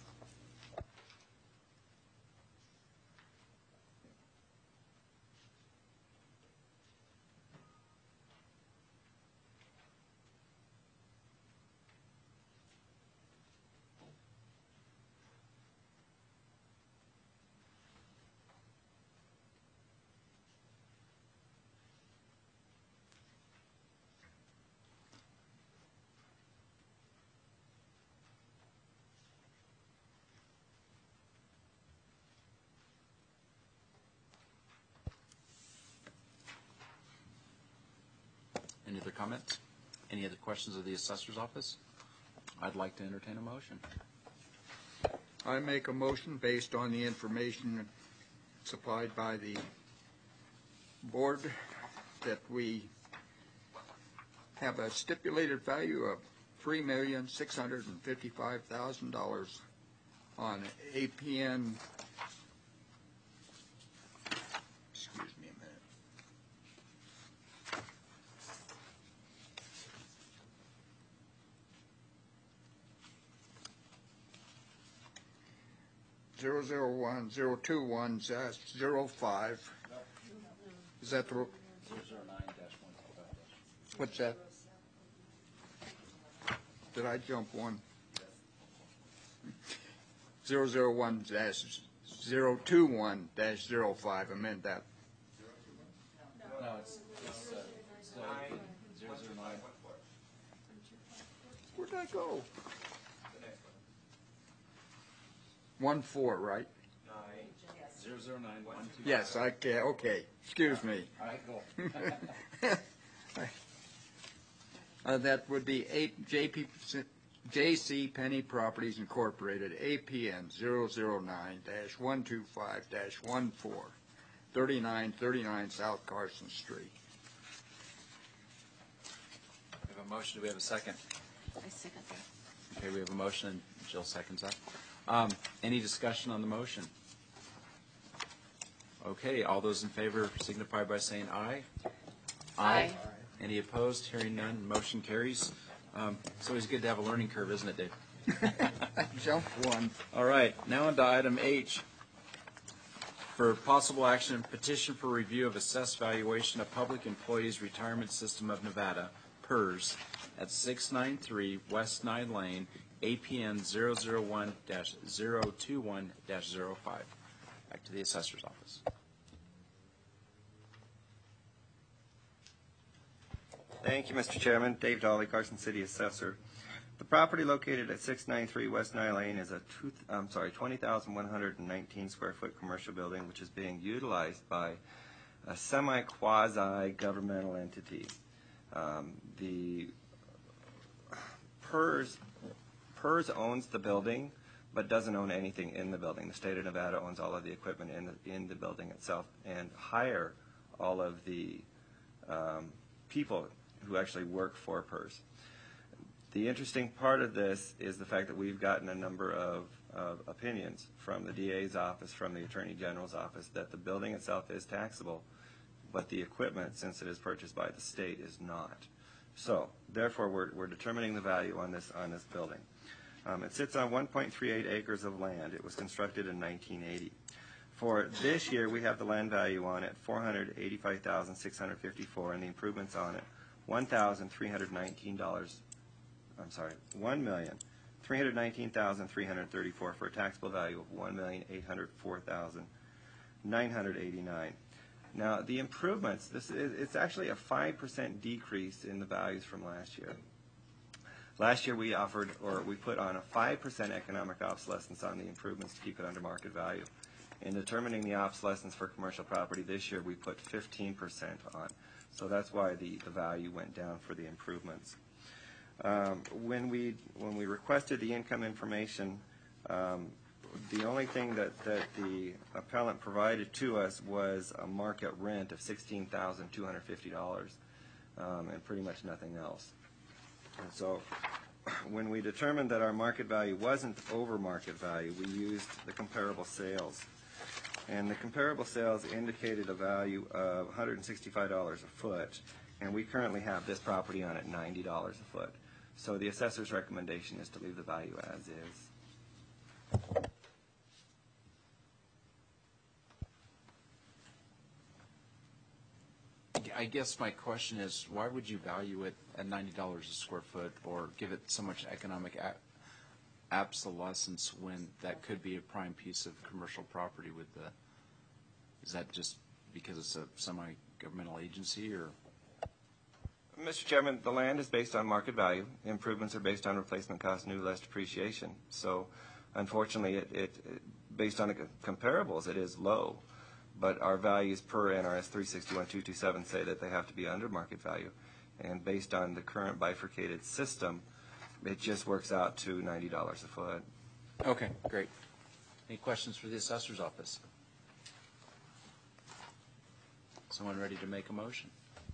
Any other comments? Any other questions of the assessor's office? I'd like to entertain a motion. I make a motion based on the information supplied by the board that we have a stipulated value of three million six hundred fifty-five thousand dollars on A P N. Excuse me a minute. Zero zero one zero two one dash zero five. Is that the? zero zero nine dash one two five. What's that? did I jump one? zero zero one dash zero two one dash zero five, amend that. No, it's, it's, uh, still zero zero nine. Where'd that go? One four, right? Nine, zero zero nine, one two. Yes, I can, okay, excuse me. All right, cool. Uh, that would be eight, J P, J C Penney Properties Incorporated, A P N zero zero nine dash one two five dash one four, thirty-nine thirty-nine South Carson Street. We have a motion. Do we have a second? I second that. Okay, we have a motion, and Jill seconds that. Um, any discussion on the motion? Okay, all those in favor signify by saying aye. Aye. Any opposed? Hearing none, motion carries. Um, it's always good to have a learning curve, isn't it, Dave? Jump one. All right, now on to item H. For possible action, petition for review of assessed valuation of Public Employees Retirement System of Nevada, PERS, at six ninety-three West Nine Lane, A P N zero zero one dash zero two one dash zero five. Back to the assessor's office. Thank you, Mister Chairman. Dave Dolly, Carson City Assessor. The property located at six ninety-three West Nile Lane is a two, I'm sorry, twenty thousand one hundred nineteen square foot commercial building, which is being utilized by a semi-quasi-governmental entity. Um, the PERS, PERS owns the building, but doesn't own anything in the building. The state of Nevada owns all of the equipment in the, in the building itself and hire all of the um, people who actually work for PERS. The interesting part of this is the fact that we've gotten a number of, of opinions from the D A's office, from the Attorney General's office, that the building itself is taxable, but the equipment, since it is purchased by the state, is not. So, therefore, we're, we're determining the value on this, on this building. Um, it sits on one point three eight acres of land. It was constructed in nineteen eighty. For this year, we have the land value on it, four hundred eighty-five thousand six hundred fifty-four dollars, and the improvements on it, one thousand three hundred nineteen dollars. I'm sorry, one million three hundred nineteen thousand three hundred thirty-four dollars for a taxable value of one million eight hundred four thousand nine hundred eighty-nine dollars. Now, the improvements, this is, it's actually a five percent decrease in the values from last year. Last year, we offered, or we put on a five percent economic obsolescence on the improvements to keep it under market value. In determining the obsolescence for commercial property this year, we put fifteen percent on. So that's why the, the value went down for the improvements. Um, when we when we requested the income information, um, the only thing that, that the appellant provided to us was a market rent of sixteen thousand two hundred fifty dollars, um, and pretty much nothing else. And so when we determined that our market value wasn't over market value, we used the comparable sales. And the comparable sales indicated a value of one hundred sixty-five dollars a foot, and we currently have this property on at ninety dollars a foot. So the assessor's recommendation is to leave the value as is. I guess my question is, why would you value it at ninety dollars a square foot or give it so much economic a- obsolescence when that could be a prime piece of commercial property with the, is that just because it's a semi-governmental agency or? Mister Chairman, the land is based on market value. Improvements are based on replacement cost, new less depreciation. So unfortunately, it, it, it based on the comparables, it is low. But our values per N R S three sixty-one two twenty-seven say that they have to be under market value. And based on the current bifurcated system, it just works out to ninety dollars a foot. Okay, great. Any questions for the assessor's office? Someone ready to make a motion?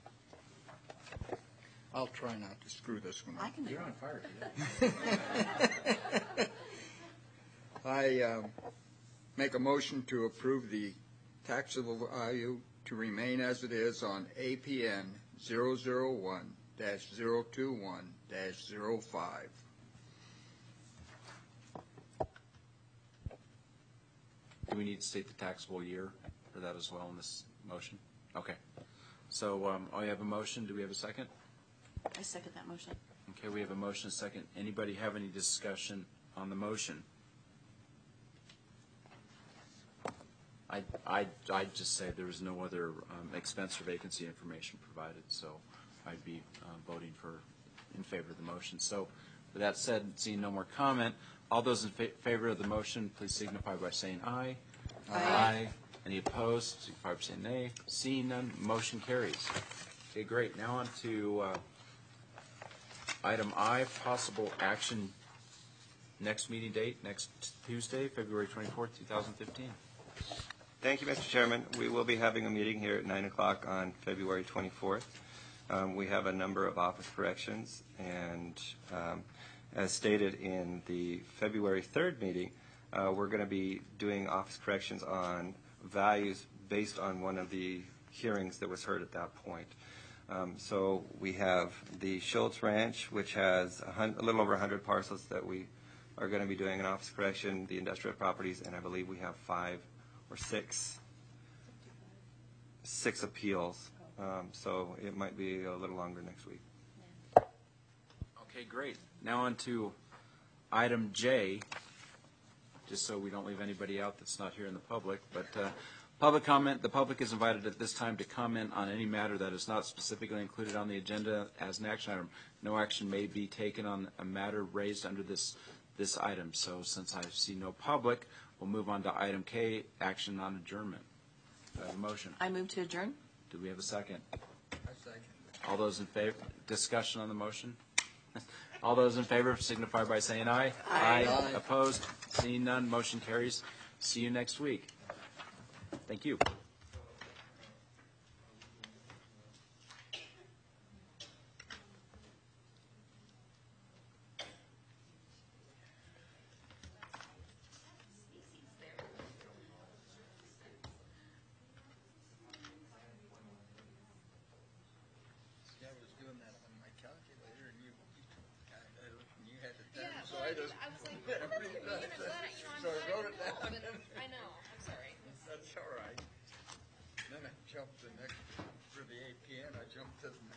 I'll try not to screw this one up. I can do You're it. on fire today. I um, make a motion to approve the taxable value to remain as it is on A P N zero zero one dash zero two one dash zero five. Do we need to state the taxable year for that as well in this motion? Okay. So um, I have a motion. Do we have a second? I second that motion. Okay, we have a motion, a second. Anybody have any discussion on the motion? I, I, I'd just say there was no other um, expense or vacancy information provided, so I'd be uh, voting for, in favor of the motion. So with that said, seeing no more comment, all those in fa favor of the motion, please signify by saying aye. Aye. Aye. Any opposed, signify by saying nay. Seeing none, motion carries. Okay, great. Now on to uh, item I, possible action. Next meeting date, next Tuesday, February twenty-fourth, two thousand fifteen. Thank you, Mister Chairman. We will be having a meeting here at nine o'clock on February twenty-fourth. Um, we have a number of office corrections, and um, as stated in the February third meeting, uh, we're going to be doing office corrections on values based on one of the hearings that was heard at that point. Um, so we have the Schultz Ranch, which has a, hun a little over one hundred parcels that we are going to be doing an office correction, the industrial properties, and I believe we have five or six, six appeals. Um, so it might be a little longer next week. Okay, great. Now on to item J, just so we don't leave anybody out that's not here in the public. But uh, public comment, the public is invited at this time to comment on any matter that is not specifically included on the agenda as an action item. No action may be taken on a matter raised under this, this item. So since I see no public, we'll move on to item K, action on adjournment. Do I have a motion? I move to adjourn. Do we have a second? I second. All those in favor, discussion on the motion? All those in favor signify by saying aye. Aye. Aye. Opposed? Seeing none, motion carries. See you next week. Thank you. I was like, I was like, you know, I'm So I wrote it down. but I know. I'm sorry. That's all right. Then I jumped the next, for the A P N, I jumped to the